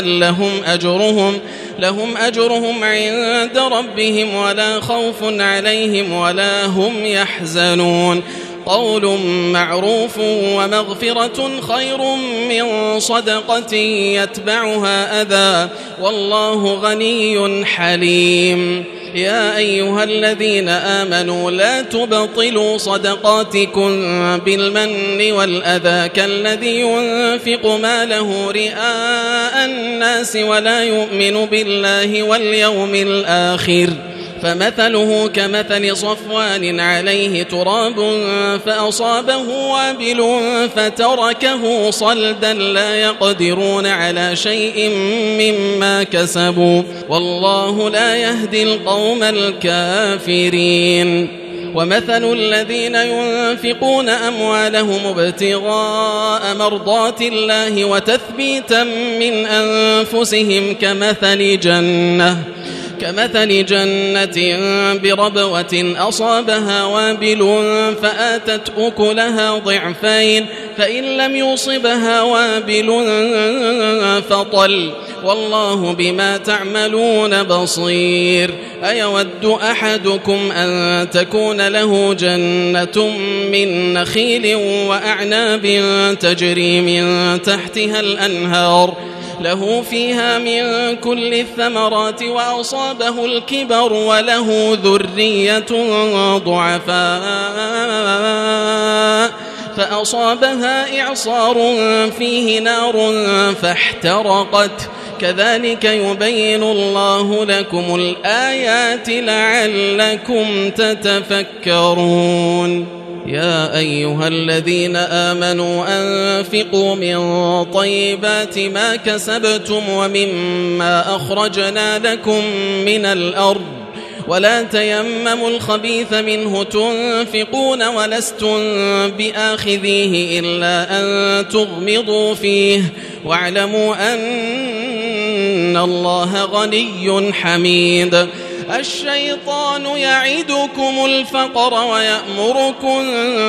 لهم أجرهم عند ربهم ولا خوف عليهم ولا هم يحزنون. قول معروف ومغفرة خير من صدقة يتبعها أذى والله غني حليم. يا أيها الذين آمنوا لا تبطلوا صدقاتكم بالمن والأذى كالذي ينفق ماله رئاء الناس ولا يؤمن بالله واليوم الآخر فمثله كمثل صفوان عليه تراب فأصابه وابل فتركه صلدا لا يقدرون على شيء مما كسبوا والله لا يهدي القوم الكافرين. ومثل الذين ينفقون أموالهم ابتغاء مرضات الله وتثبيتا من أنفسهم كمثل جنة بربوة أصابها وابل فآتت أكلها ضعفين فإن لم يصبها وابل فطل والله بما تعملون بصير. أيود أحدكم أن تكون له جنة من نخيل وأعناب تجري من تحتها الأنهار له فيها من كل الثمرات وأصابه الكبر وله ذرية ضعفاء فأصابها إعصار فيه نار فاحترقت كذلك يبين الله لكم الآيات لعلكم تتفكرون. يا أيها الذين آمنوا أنفقوا من طيبات ما كسبتم ومما أخرجنا لكم من الأرض ولا تيمموا الخبيث منه تنفقون ولستم بآخذيه إلا أن تغمضوا فيه واعلموا أن الله غني حميد. الشيطان يعدكم الفقر ويأمركم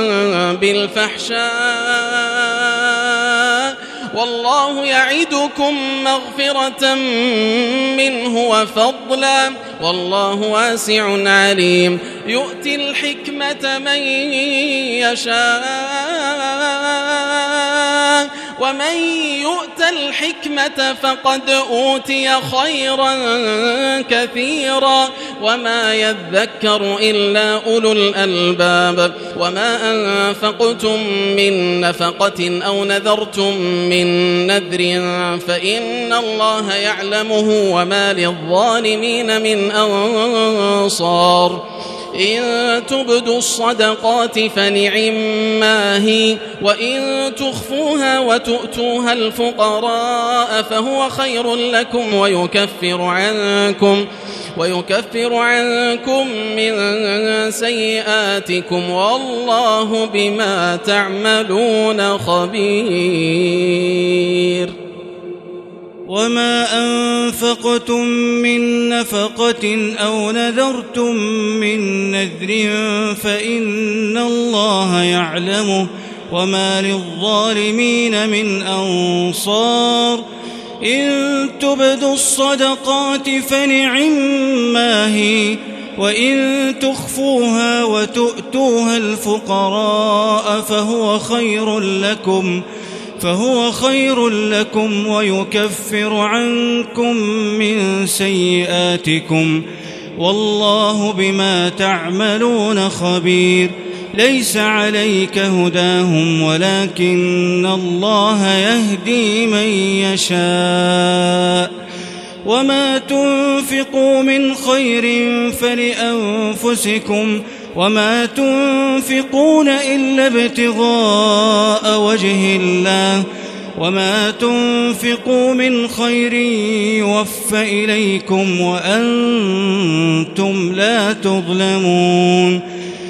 بالفحشاء والله يعدكم مغفرة منه وفضلا والله واسع عليم. يؤتي الحكمة من يشاء ومن يؤت الحكمة فقد أوتي خيرا كثيرا وما يذكر إلا أولو الألباب. وما أنفقتم من نفقة أو نذرتم من نذر فإن الله يعلمه وما للظالمين من أنصار. إن تبدوا الصدقات فنعما هي وإن تخفوها وتؤتوها الفقراء فهو خير لكم ويكفر عنكم من سيئاتكم والله بما تعملون خبير. وما أنفقتم من نفقة أو نذرتم من نذر فإن الله يعلمه وما للظالمين من أنصار إن تبدوا الصدقات فنعما هي وإن تخفوها وتؤتوها الفقراء فهو خير لكم ويكفر عنكم من سيئاتكم والله بما تعملون خبير ليس عليك هداهم ولكن الله يهدي من يشاء وما تنفقوا من خير فلأنفسكم وما تنفقون إلا ابتغاء وجه الله وما تنفقوا من خير يوفى إليكم وأنتم لا تظلمون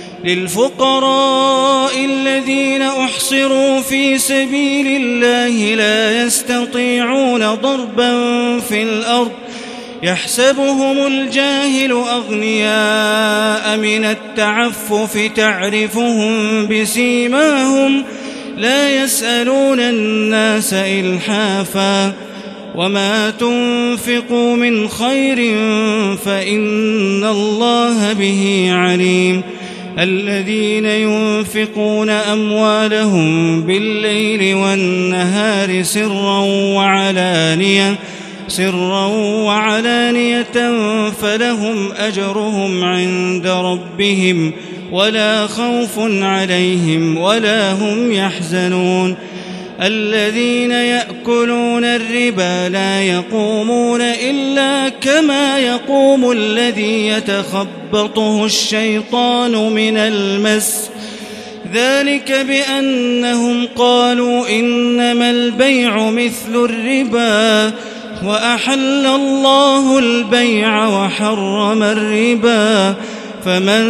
للفقراء الذين أحصروا في سبيل الله لا يستطيعون ضربا في الأرض يحسبهم الجاهل أغنياء من التعفف تعرفهم بسيماهم لا يسألون الناس إلحافا وما تنفقوا من خير فإن الله به عليم الذين ينفقون أموالهم بالليل والنهار سرا وعلانية فلهم أجرهم عند ربهم ولا خوف عليهم ولا هم يحزنون الذين يأكلون الربا لا يقومون إلا كما يقوم الذي يتخبطه الشيطان من المس ذلك بأنهم قالوا إنما البيع مثل الربا وأحل الله البيع وحرم الربا فمن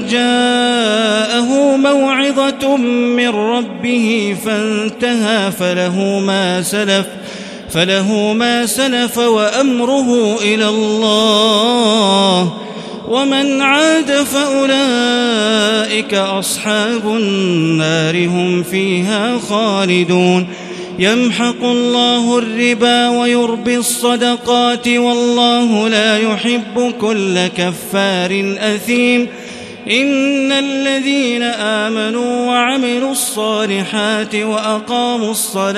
جاءه موعظة من ربه فانتهى فله ما سلف وأمره إلى الله ومن عاد فأولئك أصحاب النار هم فيها خالدون يمحق الله الربا ويربي الصدقات والله لا يحب كل كفار أثيم إن الذين آمنوا وعملوا الصالحات وأقاموا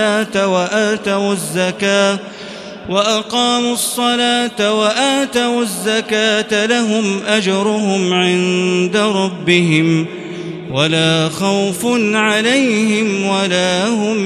الصلاة وآتوا الزكاة لهم أجرهم عند ربهم ولا خوف عليهم ولا هم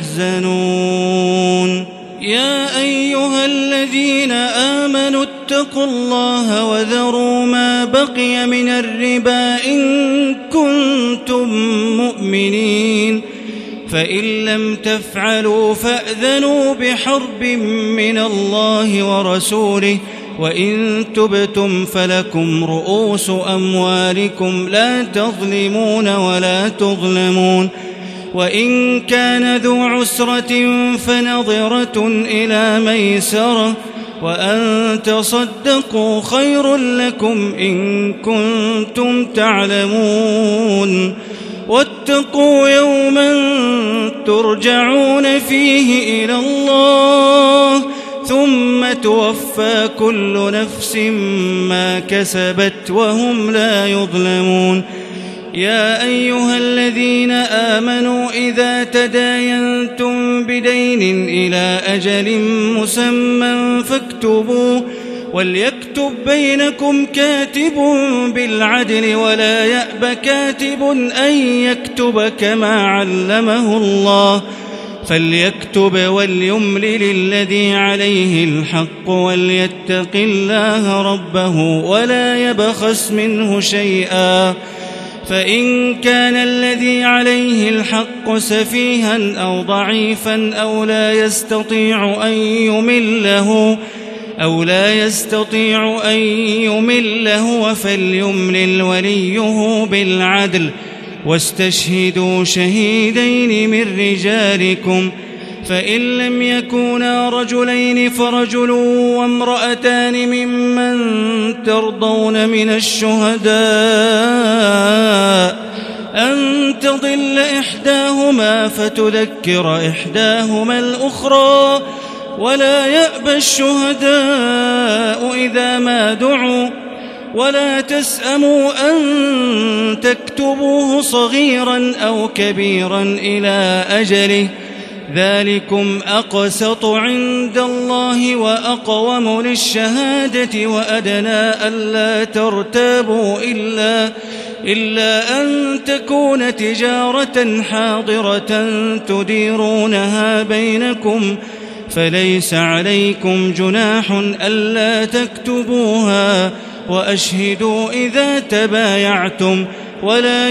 يحزنون يا أيها الذين آمنوا اتقوا الله وذروا ما بقي من الربا إن كنتم مؤمنين فإن لم تفعلوا فأذنوا بحرب من الله ورسوله وإن تبتم فلكم رؤوس أموالكم لا تظلمون ولا تظلمون وإن كان ذو عسرة فنظرة إلى ميسرة وأن تصدقوا خير لكم إن كنتم تعلمون واتقوا يوما ترجعون فيه إلى الله ثم توفى كل نفس ما كسبت وهم لا يظلمون يا أيها الذين آمنوا إذا تداينتم بدين إلى أجل مسمى فاكتبوه وليكتب بينكم كاتب بالعدل ولا يأب كاتب أن يكتب كما علمه الله فليكتب وليملل الذي عليه الحق وليتق الله ربه ولا يبخس منه شيئا فإن كان الذي عليه الحق سفيها أو ضعيفا أو لا يستطيع أن يمله فليملل وليه بالعدل واستشهدوا شهيدين من رجالكم فإن لم يكونا رجلين فرجل وامرأتان ممن ترضون من الشهداء أن تضل إحداهما فتذكر إحداهما الأخرى ولا يأبى الشهداء إذا ما دعوا ولا تسأموا أن تكتبوه صغيرا أو كبيرا إلى أجله ذلكم أقسط عند الله وأقوم للشهادة وأدنى ألا ترتابوا إلا أن تكون تجارة حاضرة تديرونها بينكم فليس عليكم جناح ألا تكتبوها وأشهدوا إذا تبايعتم ولا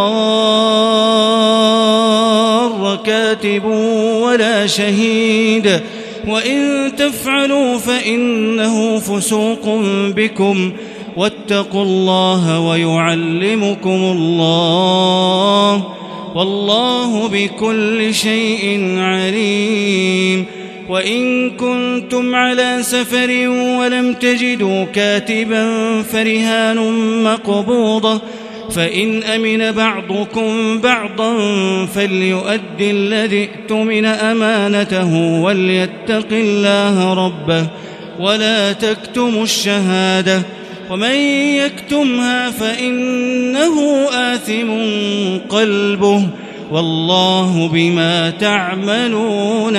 يضار كاتب ولا شهيد وإن تفعلوا فإنه فسوق بكم واتقوا الله ويعلمكم الله والله بكل شيء عليم. وإن كنتم على سفر ولم تجدوا كاتبا فرهان مقبوضة فإن أمن بعضكم بعضا فليؤدي الذي ائتمن أمانته وليتق الله ربه ولا تكتموا الشهادة ومن يكتمها فإنه آثم قلبه والله بما تعملون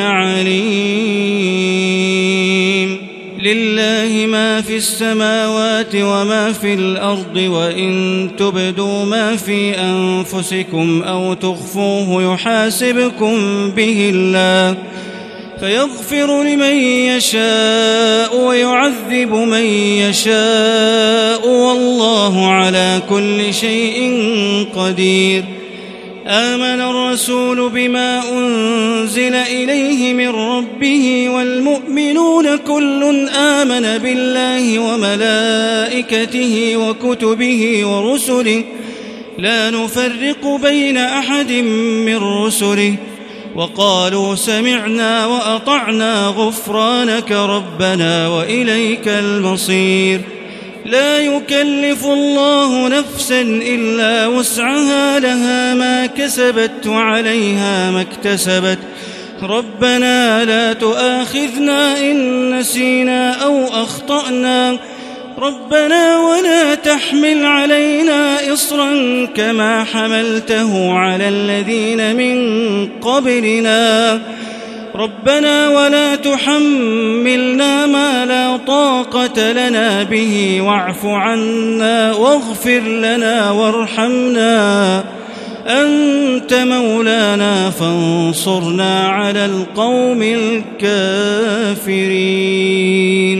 عليم. لله ما في السماوات وما في الأرض وإن تبدوا ما في أنفسكم أو تخفوه يحاسبكم به الله فيغفر لمن يشاء ويعذب من يشاء والله على كل شيء قدير. آمن الرسول بما أنزل إليه من ربه والمؤمنون كل آمن بالله وملائكته وكتبه ورسله لا نفرق بين أحد من رسله وقالوا سمعنا وأطعنا غفرانك ربنا وإليك المصير. لا يكلف الله نفسا إلا وسعها لها ما كسبت وعليها ما اكتسبت ربنا لا تؤاخذنا إن نسينا أو أخطأنا ربنا ولا تحمل علينا إصرا كما حملته على الذين من قبلنا ربنا ولا تحملنا ما لا طاقة لنا به واعف عنا واغفر لنا وارحمنا أنت مولانا فانصرنا على القوم الكافرين.